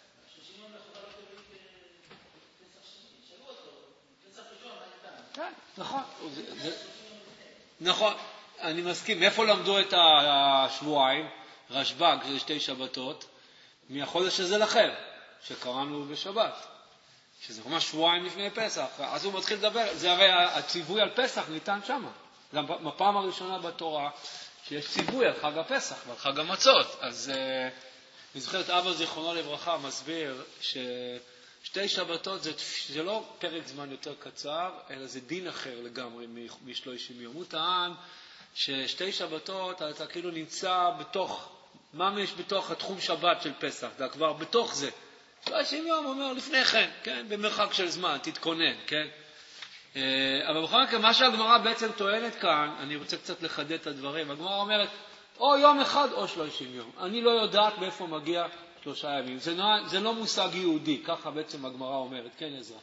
כן, נכון. נכון, אני מסכים. מאיפה למדו את השבועיים? רשב"ג, זה שתי שבתות, מהחודש הזה לכם, שקראנו בשבת, שזה ממש שבועיים לפני פסח. אז הוא מתחיל לדבר, זה הרי הציווי על פסח ניתן שמה. זה בפעם הראשונה בתורה שיש ציווי על חג הפסח ועל חג המצות. אז אני זוכר את אבא זיכרונו לברכה מסביר ששתי שבתות זה, זה לא פרק זמן יותר קצר, אלא זה דין אחר לגמרי משלושים יום. הוא טען ששתי שבתות אתה כאילו נמצא בתוך, ממש בתוך התחום שבת של פסח, אתה כבר בתוך זה. שלושים יום אומר לפני כן, כן, במרחק של זמן, תתכונן, כן. אבל בכל מקרה, מה שהגמרא בעצם טוענת כאן, אני רוצה קצת לחדד את הדברים. הגמרא אומרת, או יום אחד או שלושים יום. אני לא יודעת מאיפה מגיע שלושה ימים. זה, זה לא מושג יהודי, ככה בעצם הגמרא אומרת. כן, עזרא.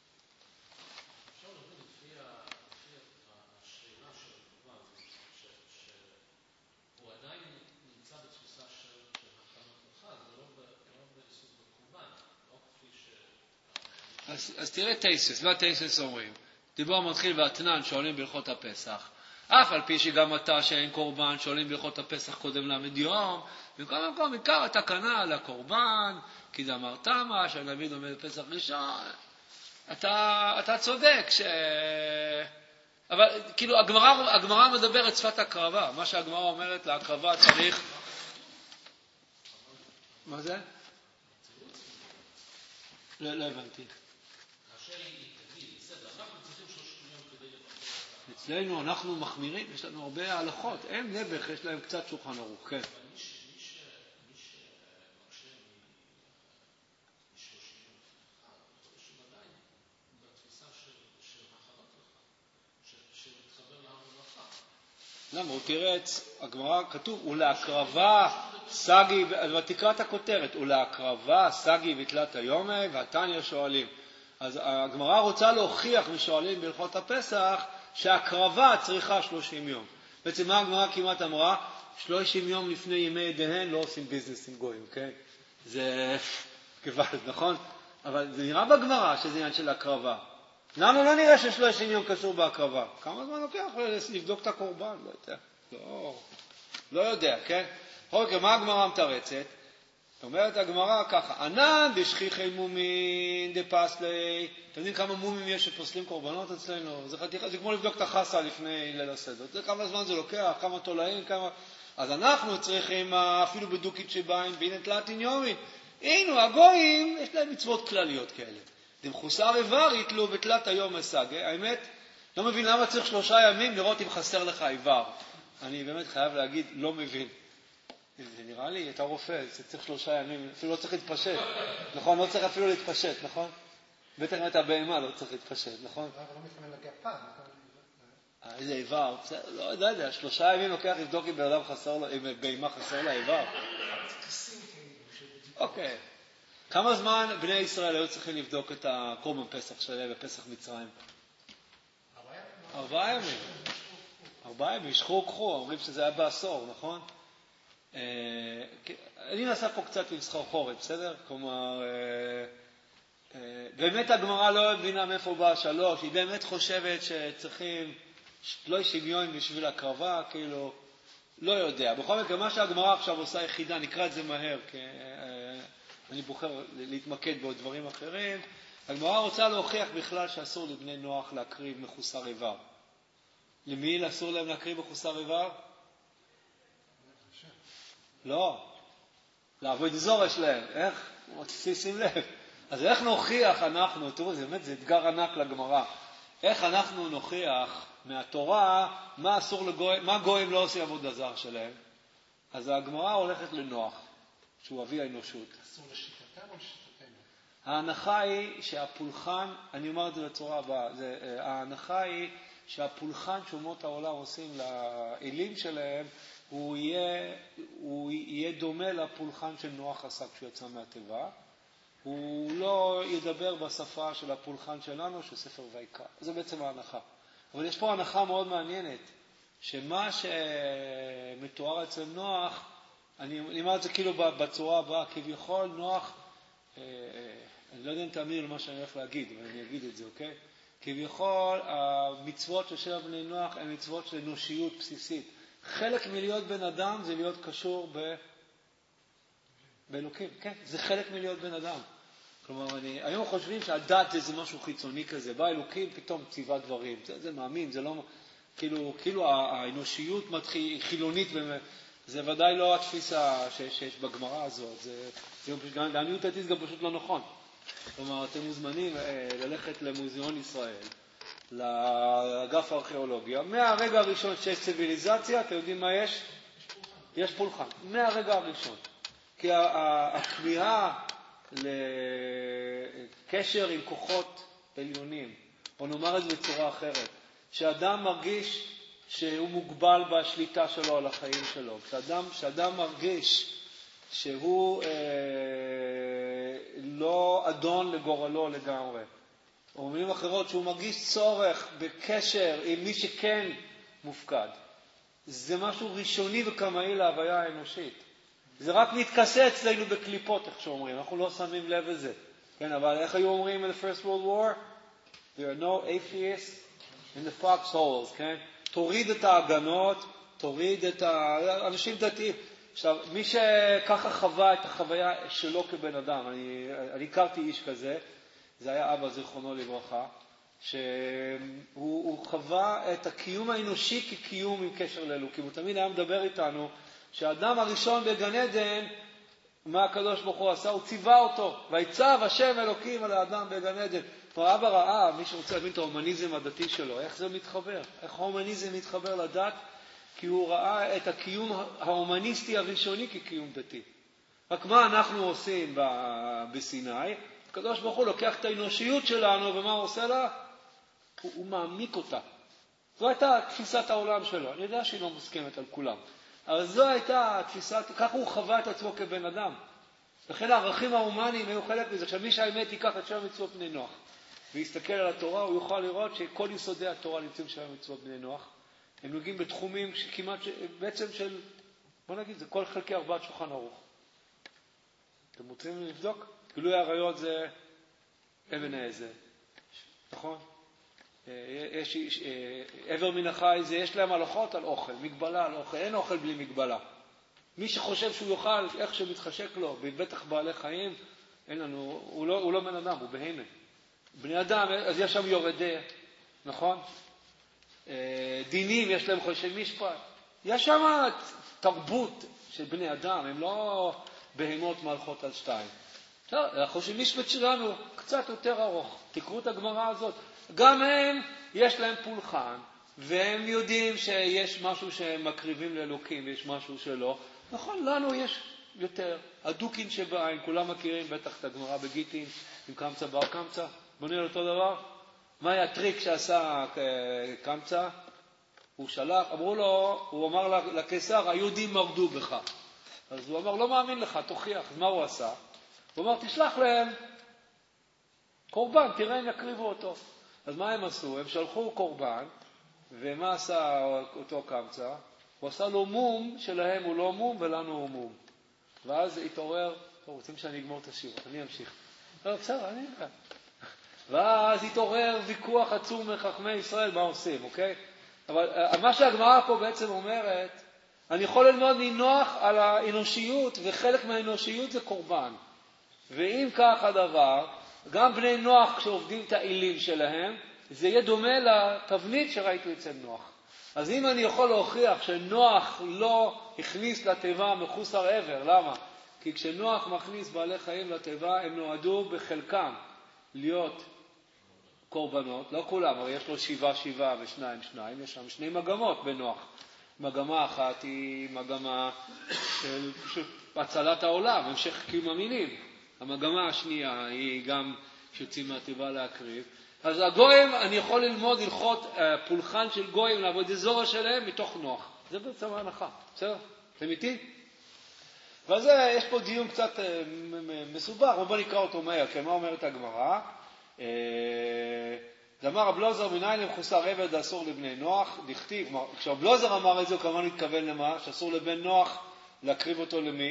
אז, אז תראה תייסס, מה תייסס אומרים? דיבור מתחיל והתנן שואלים בהלכות הפסח. אף על פי שגם אתה שאין קורבן שואלים בהלכות הפסח קודם למד יום. במקום מקום עיקר התקנה על הקורבן, כי דאמר תמה, שהנביא עומד בפסח ראשון. אתה, אתה צודק ש... אבל כאילו הגמרא, הגמרא מדברת שפת הקרבה. מה שהגמרא אומרת להקרבה צריך... מה זה? לא, לא הבנתי. אצלנו אנחנו מחמירים, יש לנו הרבה הלכות. הם נבח, יש להם קצת שולחן ערוך, כן. למה? הוא תירץ, הגמרא כתוב, ולהקרבה סגי, ותקרא את הכותרת, ולהקרבה סגי בתלת היומי, והתניא שואלים. אז הגמרא רוצה להוכיח משואלים בהלכות הפסח, שהקרבה צריכה שלושים יום. בעצם מה הגמרא כמעט אמרה? שלושים יום לפני ימי ידיהן לא עושים ביזנס עם גויים, כן? זה כבד, נכון? אבל זה נראה בגמרא שזה עניין של הקרבה. לנו לא נראה ששלושים יום קשור בהקרבה. כמה זמן לוקח לבדוק את הקורבן? לא יודע. לא, לא יודע, כן? אוקיי, מה הגמרא מתרצת? אומרת הגמרא ככה, ענן דשכיחי מומין דפסלי. אתם יודעים כמה מומים יש שפוסלים קורבנות אצלנו? זה, חתיכה, זה כמו לבדוק את החסה לפני ליל הסדר. זה כמה זמן זה לוקח, כמה תולעים, כמה... אז אנחנו צריכים אפילו בדוקית שבאים, והנה תלתין יומין. הנה, הגויים, יש להם מצוות כלליות כאלה. דמחוסר איבר יתלו בתלת היום הסגי. האמת, לא מבין למה צריך שלושה ימים לראות אם חסר לך איבר. אני באמת חייב להגיד, לא מבין. זה נראה לי, אתה רופא, זה צריך שלושה ימים, אפילו לא צריך להתפשט, נכון? לא צריך אפילו להתפשט, נכון? בטח את הבהמה לא צריך להתפשט, נכון? אבל לא מתכוון להגיע פעם, נכון? איזה איבר, לא יודע, שלושה ימים לוקח לבדוק אם באדם חסר לו, אם בהמה חסר לה איבר. אוקיי. כמה זמן בני ישראל היו צריכים לבדוק את הקורבן פסח שלהם בפסח מצרים? ארבעה ימים. ארבעה ימים, שחור קחו, אומרים שזה היה בעשור, נכון? אני נעשה פה קצת עם סחרחורת, בסדר? כלומר, באמת הגמרא לא מבינה מאיפה באה שלוש, היא באמת חושבת שצריכים שלושים יום בשביל הקרבה, כאילו, לא יודע. בכל מקרה, מה שהגמרא עכשיו עושה יחידה, נקרא את זה מהר, כי אה, אני בוחר להתמקד בעוד דברים אחרים. הגמרא רוצה להוכיח בכלל שאסור לבני נוח להקריב מחוסר איבר. למי אסור להם להקריב מחוסר איבר? לא. לעבוד זורש להם. איך? שים לב. אז איך נוכיח אנחנו, תראו, זה באמת, זה אתגר ענק לגמרא. איך אנחנו נוכיח מהתורה מה אסור לגויים, מה גויים לא עושים עבודה זר שלהם? אז הגמרא הולכת לנוח, שהוא אבי האנושות. אסור לשיטתם או לשיטתנו? ההנחה היא שהפולחן, אני אומר את זה בצורה הבאה, זה, ההנחה היא שהפולחן שאומות העולם עושים לאלים שלהם, הוא יהיה, הוא יהיה דומה לפולחן של נוח עשה כשהוא יצא מהטבע. הוא לא ידבר בשפה של הפולחן שלנו, של ספר ויקרא. זה בעצם ההנחה. אבל יש פה הנחה מאוד מעניינת, שמה שמתואר אצל נוח, אני אומר את זה כאילו בצורה הבאה, כביכול נוח, אה, אה, אני לא יודע אם תאמין למה שאני הולך להגיד, אבל אני אגיד את זה, אוקיי? כביכול המצוות של שבע בני נוח הן מצוות של אנושיות בסיסית. חלק מלהיות בן אדם זה להיות קשור ב... באלוקים, כן, זה חלק מלהיות בן אדם. כלומר, אני, היום חושבים שהדת זה משהו חיצוני כזה, בא אלוקים, פתאום ציווה דברים, זה, זה מאמין, זה לא, כאילו, כאילו האנושיות מתחיל, חילונית, זה ודאי לא התפיסה שיש, שיש בגמרא הזאת, זה, זה גם, לעניות דתית זה גם פשוט לא נכון. כלומר, אתם מוזמנים אה, ללכת למוזיאון ישראל, לאגף הארכיאולוגיה, מהרגע הראשון שיש ציוויליזציה, אתם יודעים מה יש? יש פולחן, מהרגע הראשון. כי הכמיהה לקשר עם כוחות עליונים, או נאמר את זה בצורה אחרת, שאדם מרגיש שהוא מוגבל בשליטה שלו על החיים שלו, כשאדם, כשאדם מרגיש שהוא אה, לא אדון לגורלו לגמרי, או במילים אחרות שהוא מרגיש צורך בקשר עם מי שכן מופקד, זה משהו ראשוני וקמאי להוויה האנושית. זה רק מתכסה אצלנו בקליפות, איך שאומרים, אנחנו לא שמים לב לזה. כן, אבל איך היו אומרים in the First World War? There are no atheists in the foxholes, כן? תוריד את ההגנות, תוריד את האנשים דתיים. עכשיו, מי שככה חווה את החוויה שלו כבן אדם, אני, אני הכרתי איש כזה, זה היה אבא זיכרונו לברכה, שהוא חווה את הקיום האנושי כקיום עם קשר לאלוקים. הוא תמיד היה מדבר איתנו, שהאדם הראשון בגן עדן, מה הקדוש ברוך הוא עשה? הוא ציווה אותו. ויצב השם אלוקים על האדם בגן עדן. אבא ראה, מי שרוצה להבין את ההומניזם הדתי שלו, איך זה מתחבר? איך ההומניזם מתחבר לדת? כי הוא ראה את הקיום ההומניסטי הראשוני כקיום דתי. רק מה אנחנו עושים בסיני? הקדוש ברוך הוא לוקח את האנושיות שלנו, ומה הוא עושה לה? הוא, הוא מעמיק אותה. זו הייתה תפיסת העולם שלו. אני יודע שהיא לא מוסכמת על כולם. אבל זו הייתה התפיסה, ככה הוא חווה את עצמו כבן אדם. לכן הערכים ההומניים היו חלק מזה. עכשיו מי שהאמת ייקח את שבע מצוות בני נוח ויסתכל על התורה, הוא יוכל לראות שכל יסודי התורה נמצאים שבע מצוות בני נוח. הם נוגעים בתחומים שכמעט, בעצם של, בוא נגיד, זה כל חלקי ארבעת שולחן ערוך. אתם רוצים לבדוק? גילוי עריות זה אבן העזר, נכון? יש, עבר מן החי זה, יש להם הלכות על אוכל, מגבלה על אוכל, אין אוכל בלי מגבלה. מי שחושב שהוא יאכל איך שמתחשק לו, בטח בעלי חיים, אין לנו, הוא לא, הוא לא בן אדם, הוא בהמה. בני אדם, אז יש שם יורדי, נכון? דינים, יש להם חושי משפט. יש שם תרבות של בני אדם, הם לא בהמות מלכות על שתיים. החושי משפט שלנו קצת יותר ארוך, תקראו את הגמרא הזאת. גם הם, יש להם פולחן, והם יודעים שיש משהו שהם מקריבים לאלוקים, ויש משהו שלא. נכון, לנו יש יותר. הדוקין שבעין, כולם מכירים בטח את הגמרא בגיטין, עם קמצא בר קמצא. בונים על אותו דבר. מה היה הטריק שעשה קמצא? הוא שלח, אמרו לו, הוא אמר לקיסר, היהודים מרדו בך. אז הוא אמר, לא מאמין לך, תוכיח. אז מה הוא עשה? הוא אמר, תשלח להם קורבן, תראה הם יקריבו אותו. אז מה הם עשו? הם שלחו קורבן, ומה עשה אותו קמצא? הוא עשה לו מום, שלהם הוא לא מום ולנו הוא מום. ואז התעורר, טוב, רוצים שאני אגמור את השיר, אני אמשיך. לא, בסדר, אני אגמר. ואז התעורר ויכוח עצום מחכמי ישראל, מה עושים, אוקיי? אבל מה שהגמרא פה בעצם אומרת, אני יכול ללמוד מנוח על האנושיות, וחלק מהאנושיות זה קורבן. ואם כך הדבר, גם בני נוח כשעובדים את האלים שלהם, זה יהיה דומה לתבנית שראיתי אצל נוח. אז אם אני יכול להוכיח שנוח לא הכניס לתיבה מחוסר עבר, למה? כי כשנוח מכניס בעלי חיים לתיבה, הם נועדו בחלקם להיות קורבנות, לא כולם, הרי יש לו שבעה שבעה ושניים שניים, יש שם שני מגמות בנוח. מגמה אחת היא מגמה של, של הצלת העולם, המשך קיום המינים. המגמה השנייה היא גם שיוצאים מהתיבה להקריב. אז הגויים, אני יכול ללמוד הלכות פולחן של גויים, לעבוד אזור שלהם מתוך נוח. זה בעצם ההנחה, בסדר? אתם איתי? ועל זה יש פה דיון קצת מסובך, אבל בוא נקרא אותו מהר, כי מה אומרת הגמרא? דאמר רב אלעזר מניין למחוסר עבד אסור לבני נוח, דכתיב, כשרב אלעזר אמר את זה, הוא כמובן התכוון למה? שאסור לבן נוח להקריב אותו למי?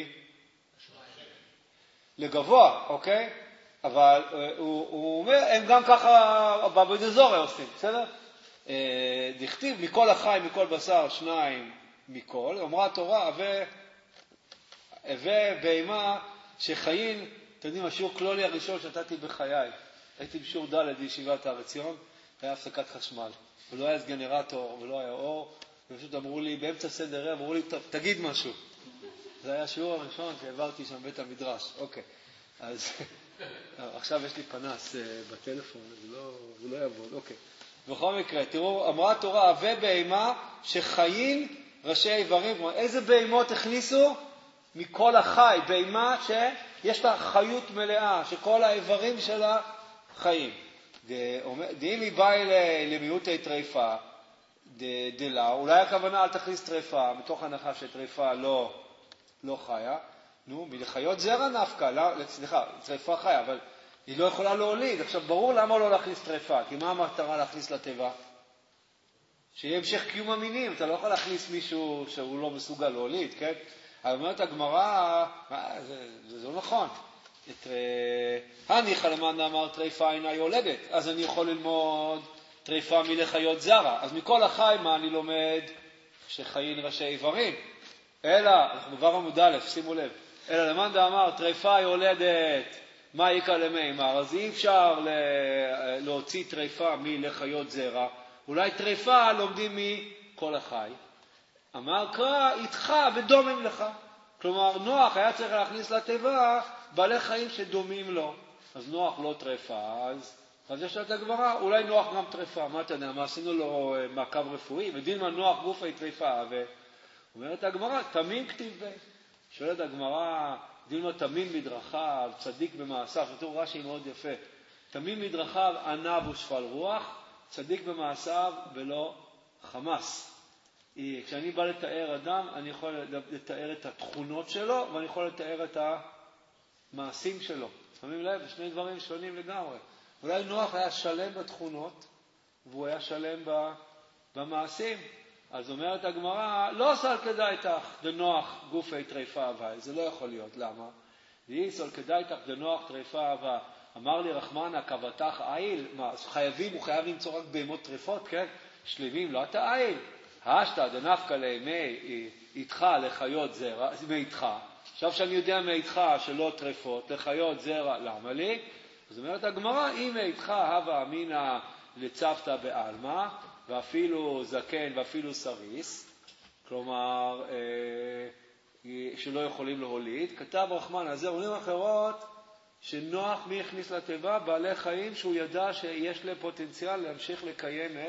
לגבוה, אוקיי? אבל הוא, הוא אומר, הם גם ככה בעבודה זרה עושים, בסדר? דכתיב, מכל החי, מכל בשר, שניים מכל, אמרה התורה, ובהמה שחיין, אתם יודעים, השיעור כלולי הראשון שנתתי בחיי, הייתי בשיעור ד' בישיבת הר עציון, היה הפסקת חשמל, ולא היה גנרטור, ולא היה אור, ופשוט אמרו לי, באמצע סדר, אמרו לי, תגיד משהו. זה היה השיעור הראשון שהעברתי שם בית המדרש, אוקיי. אז עכשיו יש לי פנס בטלפון, אז לא, זה לא יעבוד, אוקיי. בכל מקרה, תראו, אמרה התורה, ובהמה שחיין ראשי איברים, איזה בהמות הכניסו? מכל החי, בהמה שיש לה חיות מלאה, שכל האיברים שלה חיים. דאם היא באה למיעוטי טריפה, דלה, אולי הכוונה אל תכניס טריפה, מתוך הנחה שטריפה לא, לא חיה, נו, מלחיות זרע נפקה, לא, סליחה, טריפה חיה, אבל היא לא יכולה להוליד. עכשיו, ברור למה לא להכניס טריפה, כי מה המטרה להכניס לטבע? שיהיה המשך קיום המינים, אתה לא יכול להכניס מישהו שהוא לא מסוגל להוליד, כן? אבל אומרת הגמרא, זה, זה, זה לא נכון. הניחא למאן דאמר טריפה אינה יולדת, אז אני יכול ללמוד טריפה מלחיות זרע. אז מכל החי מה אני לומד? שחיין ראשי איברים. אלא, אנחנו כבר עמוד א', שימו לב, אלא למאן דאמר טריפה יולדת, מה יקרא למימר? אז אי אפשר להוציא טריפה מלחיות זרע. אולי טריפה לומדים מכל החי. אמר קרא, איתך ודומים לך. כלומר, נוח היה צריך להכניס לתיבה בעלי חיים שדומים לו. אז נוח לא טריפה, אז, אז יש לה את הגמרא, אולי נוח גם טריפה. מה אתה יודע, מה עשינו לו מעקב רפואי? ודילמה נוח גופה היא טריפה. ואומרת הגמרא, תמים כתיב בי. שואלת הגמרא, דילמה תמים מדרכיו, צדיק במעשיו. תראו רש"י מאוד יפה. תמים מדרכיו ענב ושפל רוח, צדיק במעשיו ולא חמס. כשאני בא לתאר אדם, אני יכול לתאר את התכונות שלו, ואני יכול לתאר את המעשים שלו. שמים לב, שני דברים שונים לגמרי. אולי נוח היה שלם בתכונות, והוא היה שלם במעשים. אז אומרת הגמרא, לא סל כדאי תך דנוח גופי טריפה אהבה. זה לא יכול להיות. למה? דהי סל כדאי תך דנוח טריפה אהבה. אמר לי רחמנה, כבתך איל. מה, חייבים, הוא חייב למצוא רק בהמות טריפות, כן? שלמים, לא אתה איל. השתא דנפקא לימי איתך לחיות זרע, מאיתך. עכשיו שאני יודע מאיתך שלא טרפות, לחיות זרע, למה לי? זאת אומרת הגמרא, אם מאיתך הווה אמינא לצוותא בעלמא, ואפילו זקן ואפילו סריס, כלומר אה, שלא יכולים להוליד, כתב רחמן, אז זה עולים אחרות שנוח מי הכניס לתיבה בעלי חיים שהוא ידע שיש להם פוטנציאל להמשיך לקיים את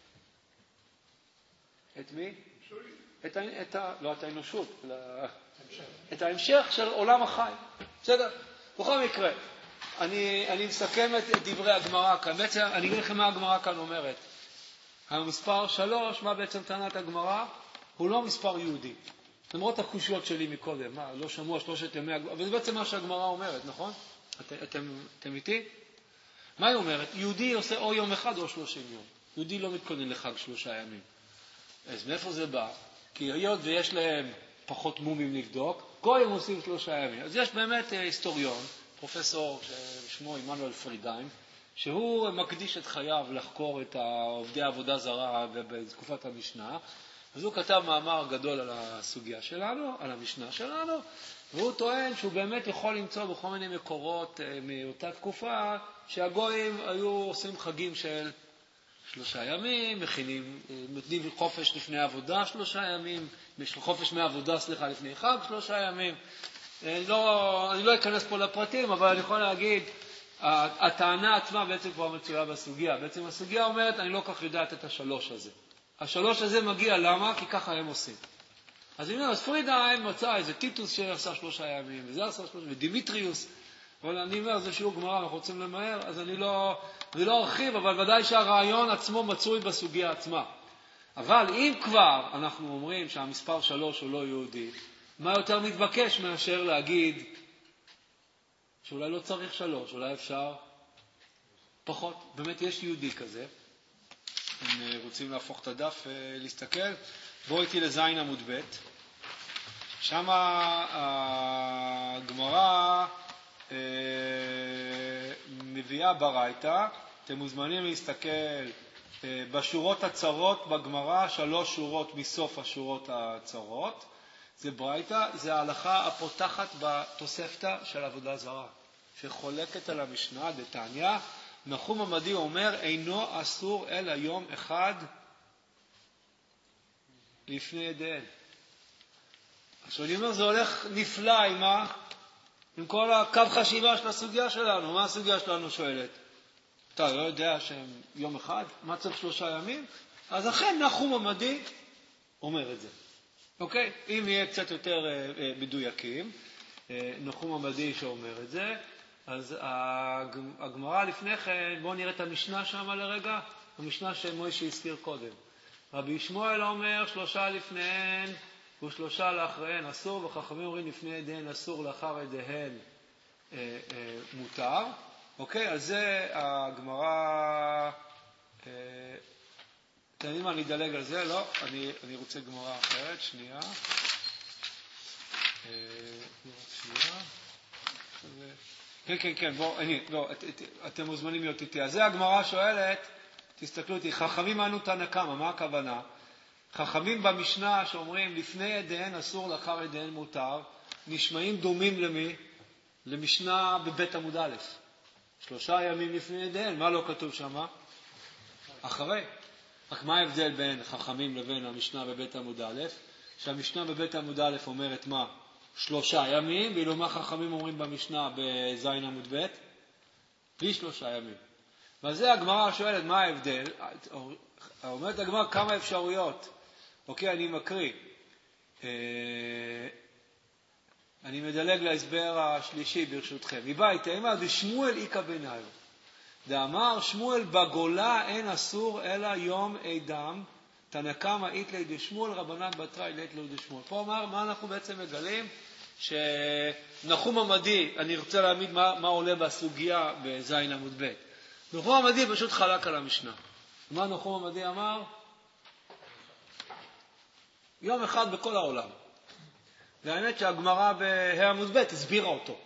את מי? את, את ה... לא את האנושות, אלא... את ההמשך של עולם החי. בסדר? בכל מקרה, אני, אני מסכם את דברי הגמרא כאן. בעצם, אני אגיד לכם מה הגמרא כאן אומרת. המספר שלוש, מה בעצם טענת הגמרא? הוא לא מספר יהודי. למרות הקושיות שלי מקודם, מה, לא שמוע שלושת ימי הגמרא, אבל זה בעצם מה שהגמרא אומרת, נכון? את, אתם, אתם איתי? מה היא אומרת? יהודי עושה או יום אחד או שלושים יום. יהודי לא מתכונן לחג שלושה ימים. אז מאיפה זה בא? כי היות ויש להם פחות מומים לבדוק, גויים עושים שלושה ימים. אז יש באמת היסטוריון, פרופסור ששמו עמנואל פרידהיים, שהוא מקדיש את חייו לחקור את עובדי העבודה זרה בתקופת המשנה, אז הוא כתב מאמר גדול על הסוגיה שלנו, על המשנה שלנו, והוא טוען שהוא באמת יכול למצוא בכל מיני מקורות מאותה תקופה, שהגויים היו עושים חגים של שלושה ימים, מכינים, נותנים חופש לפני עבודה שלושה ימים, חופש מעבודה, סליחה, לפני חג שלושה ימים. לא, אני לא אכנס פה לפרטים, אבל אני יכול להגיד, הטענה עצמה בעצם כבר מצויה בסוגיה. בעצם הסוגיה אומרת, אני לא כך יודעת את השלוש הזה. השלוש הזה מגיע, למה? כי ככה הם עושים. אז אני אומר, אז פרידהיים מצא איזה טיטוס שעשה שלושה ימים, וזה עשה שלושה, ודימיטריוס, אבל אני אומר, זה שיעור גמרא, אנחנו רוצים למהר, אז אני לא, אני לא ארחיב, אבל ודאי שהרעיון עצמו מצוי בסוגיה עצמה. אבל אם כבר אנחנו אומרים שהמספר שלוש הוא לא יהודי, מה יותר מתבקש מאשר להגיד שאולי לא צריך שלוש, אולי אפשר פחות. באמת יש יהודי כזה. אם רוצים להפוך את הדף, להסתכל, בואו איתי לזין עמוד ב'. שם הגמרא מביאה ברייתא. אתם מוזמנים להסתכל בשורות הצרות בגמרא, שלוש שורות מסוף השורות הצרות. זה ברייתא, זה ההלכה הפותחת בתוספתא של עבודה זרה, שחולקת על המשנה דתניא. נחום עמדי אומר, אינו אסור אלא יום אחד לפני ידיהן. עכשיו אני אומר, זה הולך נפלא עם, מה? עם כל הקו חשיבה של הסוגיה שלנו. מה הסוגיה שלנו שואלת? אתה לא יודע שהם יום אחד? מה צריך שלושה ימים? אז אכן נחום עמדי אומר את זה. אוקיי? אם נהיה קצת יותר מדויקים, נחום עמדי שאומר את זה, אז הגמרא לפני כן, בואו נראה את המשנה שם לרגע, המשנה שמוישה הזכיר קודם. רבי שמואל אומר, שלושה לפניהן ושלושה לאחריהן אסור, וחכמים אומרים לפני ידיהן אסור, לאחר ידיהן אה, אה, מותר. אוקיי, אז זה הגמרא, אה, אתם יודעים מה, אני אדלג על זה? לא, אני, אני רוצה גמרא אחרת, שנייה. אה, שנייה. כן, כן, כן, בואו, אני, לא, את, את, אתם מוזמנים להיות איתי. אז זה הגמרא שואלת, תסתכלו איתי, חכמים אנו תנא קמא, מה הכוונה? חכמים במשנה שאומרים, לפני ידיהן אסור, לאחר ידיהן מותר, נשמעים דומים למי? למשנה בבית עמוד א'. שלושה ימים לפני ידיהן, מה לא כתוב שם? אחרי. רק מה ההבדל בין חכמים לבין המשנה בבית עמוד א'? שהמשנה בבית עמוד א' אומרת מה? שלושה ימים, ואילו מה חכמים אומרים במשנה בזין עמוד ב'? בלי שלושה ימים. וזה הגמרא שואלת מה ההבדל. אומרת הגמרא כמה אפשרויות. אוקיי, אני מקריא. אני מדלג להסבר השלישי ברשותכם. מבית, אימא דשמואל איקא בניו. דאמר שמואל בגולה אין אסור אלא יום אדם. תנא קמא איתלי דשמואל רבנן בתרא אילת לו דשמואל. פה אומר מה אנחנו בעצם מגלים? שנחום עמדי, אני רוצה להעמיד מה, מה עולה בסוגיה בזין עמוד ב'. נחום עמדי פשוט חלק על המשנה. מה נחום עמדי אמר? יום אחד בכל העולם. והאמת שהגמרא בה' עמוד ב' הסבירה אותו.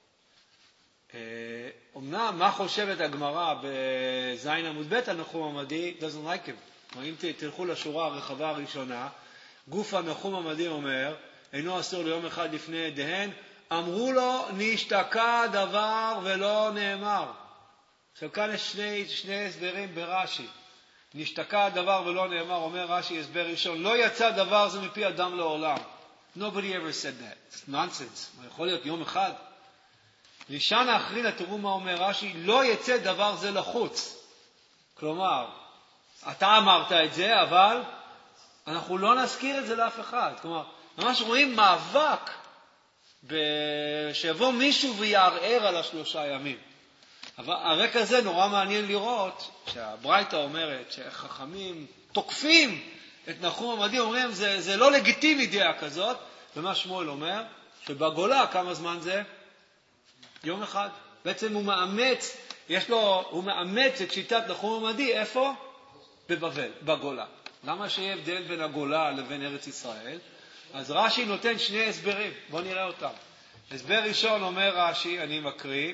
אמנם מה חושבת הגמרא בזין עמוד ב' על נחום עמדי? doesn't like him. אם תלכו לשורה הרחבה הראשונה, גוף הנחום עמדי אומר, אינו אסור ליום אחד לפני ידיהן, אמרו לו נשתקע דבר ולא נאמר. עכשיו כאן יש שני, שני הסברים ברש"י. נשתקע דבר ולא נאמר, אומר רש"י הסבר ראשון, לא יצא דבר זה מפי אדם לעולם. Nobody ever said that. It's nonsense. מה יכול להיות יום אחד? לישן האחרין, תראו מה אומר רש"י, לא יצא דבר זה לחוץ. כלומר, אתה אמרת את זה, אבל אנחנו לא נזכיר את זה לאף אחד. כלומר, ממש רואים מאבק שיבוא מישהו ויערער על השלושה ימים. אבל הרקע הזה נורא מעניין לראות שהברייתא אומרת שחכמים תוקפים את נחום עמדי, אומרים זה, זה לא לגיטימי דעה כזאת, ומה שמואל אומר? שבגולה כמה זמן זה? יום אחד. בעצם הוא מאמץ, יש לו, הוא מאמץ את שיטת נחום עמדי, איפה? בבבל, בגולה. למה שיהיה הבדל בין הגולה לבין ארץ ישראל? אז רש"י נותן שני הסברים, בואו נראה אותם. הסבר ראשון אומר רש"י, אני מקריא,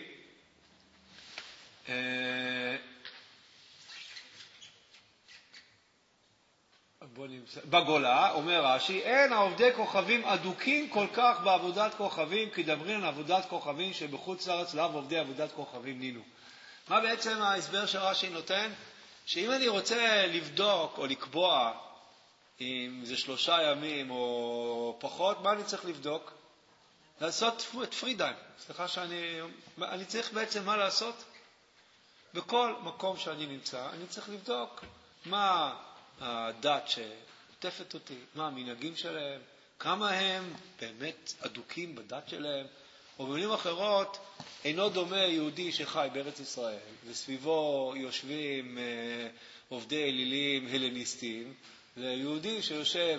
בוא נמצא. בגולה, אומר רש"י, אין העובדי כוכבים אדוקים כל כך בעבודת כוכבים, כי דברים על עבודת כוכבים שבחוץ לארץ לאו עובדי עבודת כוכבים נינו. מה בעצם ההסבר של רש"י נותן? שאם אני רוצה לבדוק או לקבוע אם זה שלושה ימים או פחות, מה אני צריך לבדוק? לעשות את פרידיים. סליחה שאני אני צריך בעצם מה לעשות? בכל מקום שאני נמצא, אני צריך לבדוק מה הדת שעוטפת אותי, מה המנהגים שלהם, כמה הם באמת אדוקים בדת שלהם, או במילים אחרות, אינו דומה יהודי שחי בארץ ישראל, וסביבו יושבים אה, עובדי אלילים הלניסטים, ליהודי שיושב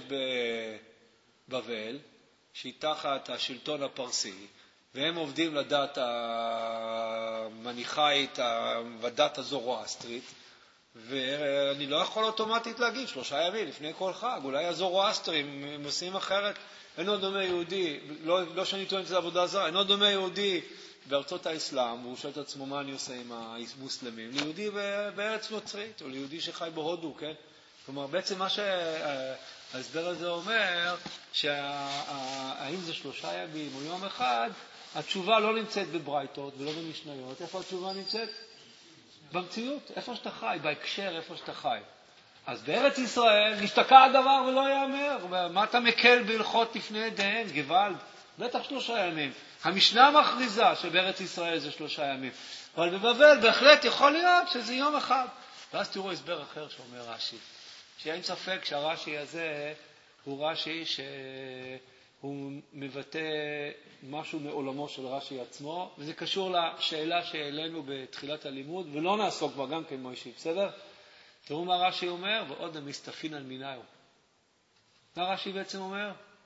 בבבל, שהיא תחת השלטון הפרסי, והם עובדים לדת המניחאית ודת הזורואסטרית, ואני לא יכול אוטומטית להגיד שלושה ימים לפני כל חג, אולי הזורואסטרים הם עושים אחרת. אינו דומה יהודי, לא, לא שאני טוען שזה עבודה זרה, אינו דומה יהודי בארצות האסלאם, והוא שואל את עצמו מה אני עושה עם המוסלמים, ליהודי בארץ נוצרית, או ליהודי שחי בהודו, כן? כלומר, בעצם מה שההסבר הזה אומר, שהאם זה שלושה ימים או יום אחד, התשובה לא נמצאת בברייתות ולא במשניות. איפה התשובה נמצאת? במציאות, איפה שאתה חי, בהקשר איפה שאתה חי. אז בארץ ישראל נשתקע הדבר ולא יאמר. מה אתה מקל בהלכות לפני ידיהם? גוואלד, בטח שלושה ימים. המשנה מכריזה שבארץ ישראל זה שלושה ימים. אבל בבבל בהחלט יכול להיות שזה יום אחד. ואז תראו הסבר אחר שאומר רש"י. שאין ספק שהרש"י הזה הוא רש"י שהוא מבטא משהו מעולמו של רש"י עצמו, וזה קשור לשאלה שהעלינו בתחילת הלימוד, ולא נעסוק בה גם כן מוישי, בסדר? תראו מה רש"י אומר, ועוד המסתפין על מיניו. מה רש"י בעצם אומר?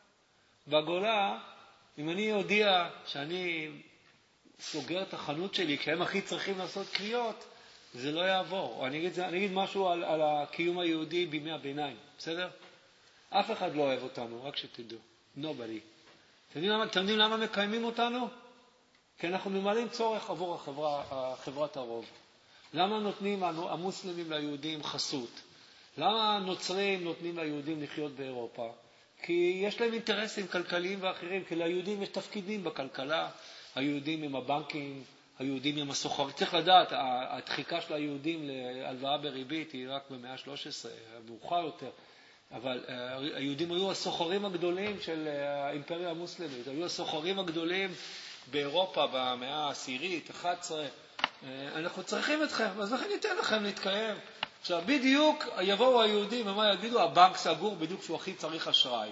בגולה, אם אני יודיע שאני סוגר את החנות שלי, כי הם הכי צריכים לעשות קניות, זה לא יעבור. או אני אגיד, אני אגיד משהו על, על הקיום היהודי בימי הביניים, בסדר? אף אחד לא אוהב אותנו, רק שתדעו. Nobody. אתם יודעים למה, אתם יודעים למה מקיימים אותנו? כי אנחנו ממלאים צורך עבור החברה, חברת הרוב. למה נותנים המוסלמים ליהודים חסות? למה הנוצרים נותנים ליהודים לחיות באירופה? כי יש להם אינטרסים כלכליים ואחרים, כי ליהודים יש תפקידים בכלכלה, היהודים הם הבנקים, היהודים הם הסוחרים. צריך לדעת, הדחיקה של היהודים להלוואה בריבית היא רק במאה ה-שלוש עשרה, מאוחר יותר. אבל היהודים היו הסוחרים הגדולים של האימפריה המוסלמית, היו הסוחרים הגדולים באירופה במאה העשירית, אחת עשרה. אנחנו צריכים אתכם, אז לכן ניתן לכם להתקיים. עכשיו, בדיוק יבואו היהודים, ומה יגידו? הבנק סגור בדיוק כשהוא הכי צריך אשראי.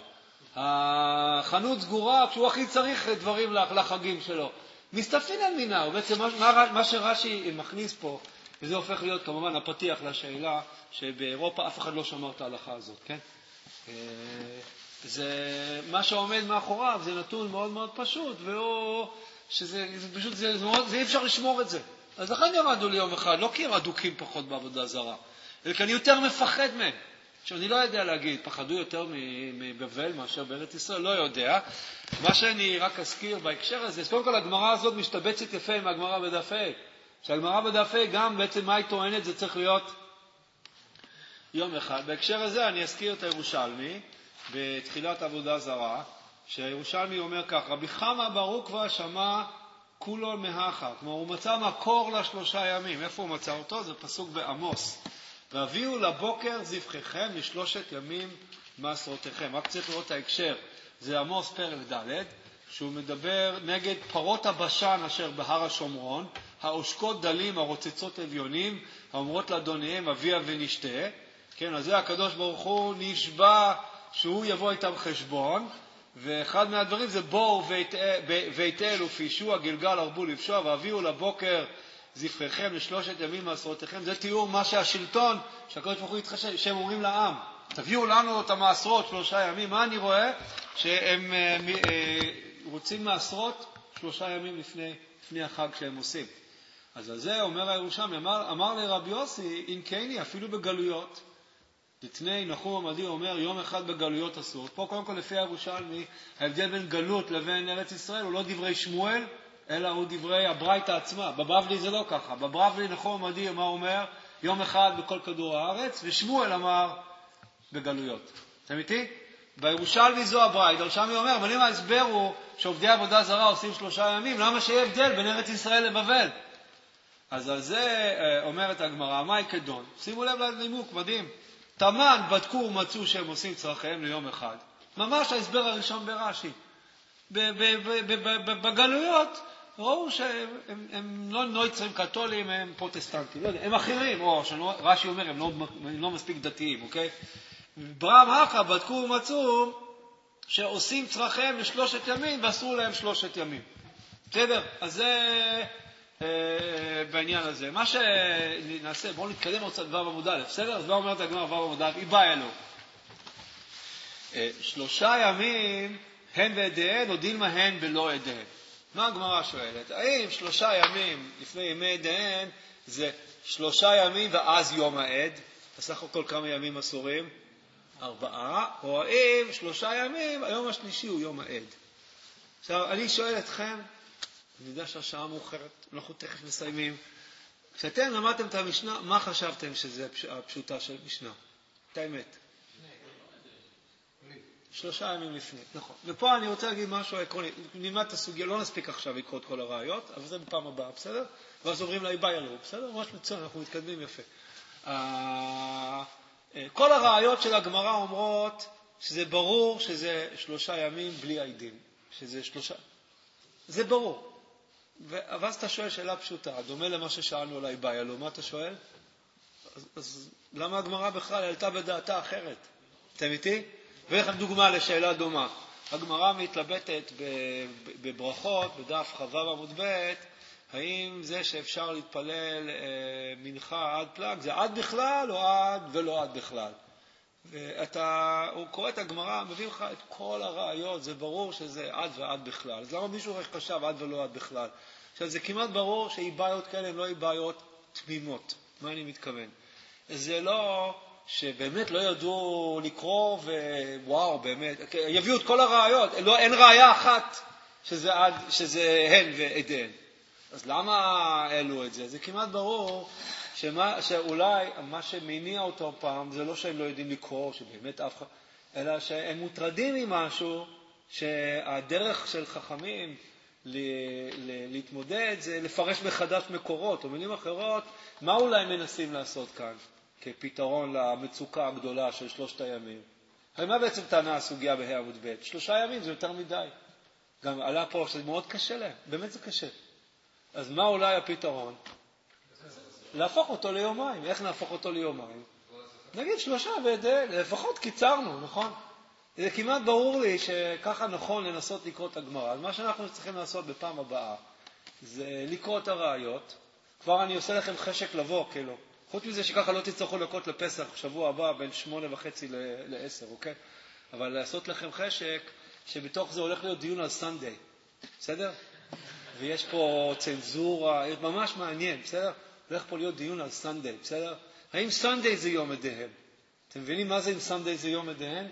החנות סגורה כשהוא הכי צריך דברים לחגים שלו. מסתפין על מינה, ובעצם מה, מה שרש"י מכניס פה, וזה הופך להיות כמובן הפתיח לשאלה שבאירופה אף אחד לא שמר את ההלכה הזאת, כן? זה, מה שעומד מאחוריו זה נתון מאוד מאוד פשוט, והוא, שזה, זה פשוט, זה, זה, זה אי אפשר לשמור את זה. אז לכן ירדו לי יום אחד, לא כי הם אדוקים פחות בעבודה זרה, אלא כי אני יותר מפחד מהם. עכשיו, אני לא יודע להגיד, פחדו יותר מבבל מאשר בארץ ישראל, לא יודע. מה שאני רק אזכיר בהקשר הזה, קודם כל הגמרא הזאת משתבצת יפה עם הגמרא בדף ה'. שהגמרא בדף ה' גם בעצם מה היא טוענת, זה צריך להיות יום אחד. בהקשר הזה אני אזכיר את הירושלמי, בתחילת עבודה זרה, שהירושלמי אומר כך, רבי חמא בר עוקבא שמע כולו מהכה, כלומר הוא מצא מקור לשלושה ימים. איפה הוא מצא אותו? זה פסוק בעמוס. והביאו לבוקר זבחיכם לשלושת ימים מעשרותיכם. רק צריך לראות את ההקשר. זה עמוס פרק ד', שהוא מדבר נגד פרות הבשן אשר בהר השומרון, העושקות דלים, הרוצצות אביונים, האומרות לאדוניהם אביה ונשתה. כן, אז זה הקדוש ברוך הוא נשבע שהוא יבוא איתם חשבון, ואחד מהדברים זה בואו ויתאל ופישו הגלגל הרבו לפשוע, והביאו לבוקר זבחיכם לשלושת ימים מעשרותיכם. זה תיאור מה שהשלטון, שהקדוש ברוך הוא יתחשב, שהם אומרים לעם, תביאו לנו את המעשרות שלושה ימים. מה אני רואה? שהם רוצים מעשרות שלושה ימים לפני, לפני החג שהם עושים. אז על זה אומר הירושלמי, אמר, אמר לרבי יוסי, אם קייני, אפילו בגלויות, דתני נחום עמדי אומר, יום אחד בגלויות אסור. פה קודם כל לפי הירושלמי, ההבדל בין גלות לבין ארץ ישראל הוא לא דברי שמואל, אלא הוא דברי הברייתא עצמה. בבבלי זה לא ככה. בבבלי נחום עמדי מה אומר? יום אחד בכל כדור הארץ, ושמואל אמר, בגלויות. אתם איתי? בירושלמי זו הברייתא, ירושלמי אומר, אבל אם ההסבר הוא שעובדי עבודה זרה עושים שלושה ימים, למה שיהיה הבדל בין ארץ ישראל לבבל? אז על זה אומרת הגמרא, מהי כדון? שימו לב לנימוק, מדהים. תמן בדקו ומצאו שהם עושים צרכיהם ליום אחד. ממש ההסבר הראשון ברש"י. בגלויות ראו שהם לא נוצרים קתולים, הם פרוטסטנטים, לא יודע, הם אחרים, או רש"י אומר, הם לא, הם לא מספיק דתיים, אוקיי? ברם הכא בדקו ומצאו שעושים צרכיהם לשלושת ימים ואסרו להם שלושת ימים. בסדר? אז זה אה, בעניין הזה. מה שנעשה, בואו נתקדם עוד קצת דבר עמוד א', בסדר? אז מה אומרת הגמרא דבר עמוד א'? היא באה אלו. אה, שלושה ימים הן ועדיהן או דילמה הן בלא עדיהן. מה הגמרא שואלת? האם שלושה ימים לפני ימי עדיהן זה שלושה ימים ואז יום העד? בסך הכל כמה ימים אסורים? ארבעה. או האם שלושה ימים, היום השלישי הוא יום העד? עכשיו, אני שואל אתכם, אני יודע שהשעה מאוחרת, אנחנו תכף מסיימים. כשאתם למדתם את המשנה, מה חשבתם שזה הפשוטה של המשנה? את האמת. שלושה ימים לפני, נכון. ופה אני רוצה להגיד משהו עקרוני. נלמד את הסוגיה, לא נספיק עכשיו לקרוא את כל הראיות, אבל זה בפעם הבאה, בסדר? ואז עוברים לאיבאי אלו, בסדר? ממש מצוין, אנחנו מתקדמים יפה. כל הראיות של הגמרא אומרות שזה ברור שזה שלושה ימים בלי העדים. שזה שלושה... זה ברור. ואז אתה שואל שאלה פשוטה, דומה למה ששאלנו על האיבאי אלו, מה אתה שואל? אז, אז למה הגמרא בכלל העלתה בדעתה אחרת? אתם איתי? ואיך דוגמה לשאלה דומה. הגמרא מתלבטת בברכות, בדף חווה עמוד ב', האם זה שאפשר להתפלל מנחה עד פלג, זה עד בכלל או עד ולא עד בכלל? ואתה, הוא קורא את הגמרא, מביא לך את כל הראיות, זה ברור שזה עד ועד בכלל. אז למה מישהו חשב עד ולא עד בכלל? עכשיו, זה כמעט ברור שאיבאיות כאלה הן לא איבאיות תמימות. מה אני מתכוון? זה לא... שבאמת לא ידעו לקרוא, ווואו, באמת, יביאו את כל הראיות, לא, אין ראיה אחת שזה, עד, שזה הן ועדן. אז למה אלו את זה? זה כמעט ברור שמה, שאולי מה שמניע אותו פעם, זה לא שהם לא יודעים לקרוא, שבאמת אף אחד, אלא שהם מוטרדים ממשהו, שהדרך של חכמים ל, ל, להתמודד זה לפרש מחדש מקורות, או מילים אחרות, מה אולי מנסים לעשות כאן? כפתרון למצוקה הגדולה של שלושת הימים. הרי מה בעצם טענה הסוגיה בה' עמוד ב'? שלושה ימים זה יותר מדי. גם עלה פה שזה מאוד קשה להם, באמת זה קשה. אז מה אולי הפתרון? להפוך אותו ליומיים. איך נהפוך אותו ליומיים? נגיד שלושה ועדי, לפחות קיצרנו, נכון? זה כמעט ברור לי שככה נכון לנסות לקרוא את הגמרא. אז מה שאנחנו צריכים לעשות בפעם הבאה זה לקרוא את הראיות. כבר אני עושה לכם חשק לבוא, כאילו. חוץ מזה שככה לא תצטרכו לקרות לפסח שבוע הבא בין שמונה וחצי לעשר, אוקיי? אבל לעשות לכם חשק שבתוך זה הולך להיות דיון על סנדיי, בסדר? ויש פה צנזורה, ממש מעניין, בסדר? הולך פה להיות דיון על סנדיי, בסדר? האם סנדיי זה יום עדיהם? אתם מבינים מה זה אם סנדיי זה יום עדיהם?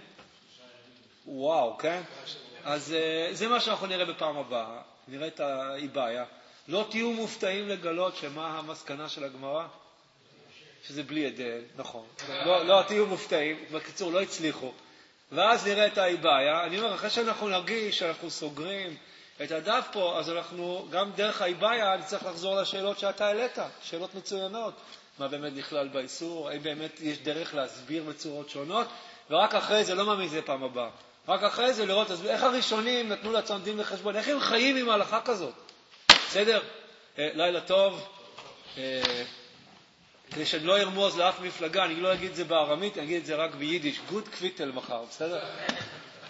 וואו, כן? אז זה מה שאנחנו נראה בפעם הבאה, נראה את האיבאיה. לא תהיו מופתעים לגלות שמה המסקנה של הגמרא? שזה בלי עדן, נכון. לא, לא תהיו מופתעים, בקיצור, לא הצליחו. ואז נראה את האיבאיה. אני אומר, אחרי שאנחנו נרגיש שאנחנו סוגרים את הדף פה, אז אנחנו, גם דרך האיבאיה, אני צריך לחזור לשאלות שאתה העלית, שאלות מצוינות. מה באמת נכלל באיסור, האם באמת יש דרך להסביר בצורות שונות, ורק אחרי זה, לא מאמין זה פעם הבאה, רק אחרי זה לראות, אז איך הראשונים נתנו לעצמם דין לחשבון, איך הם חיים עם ההלכה כזאת? בסדר? לילה טוב. כדי שאני לא ארמוז לאף מפלגה, אני לא אגיד את זה בארמית, אני אגיד את זה רק ביידיש, גוד קוויטל מחר, בסדר?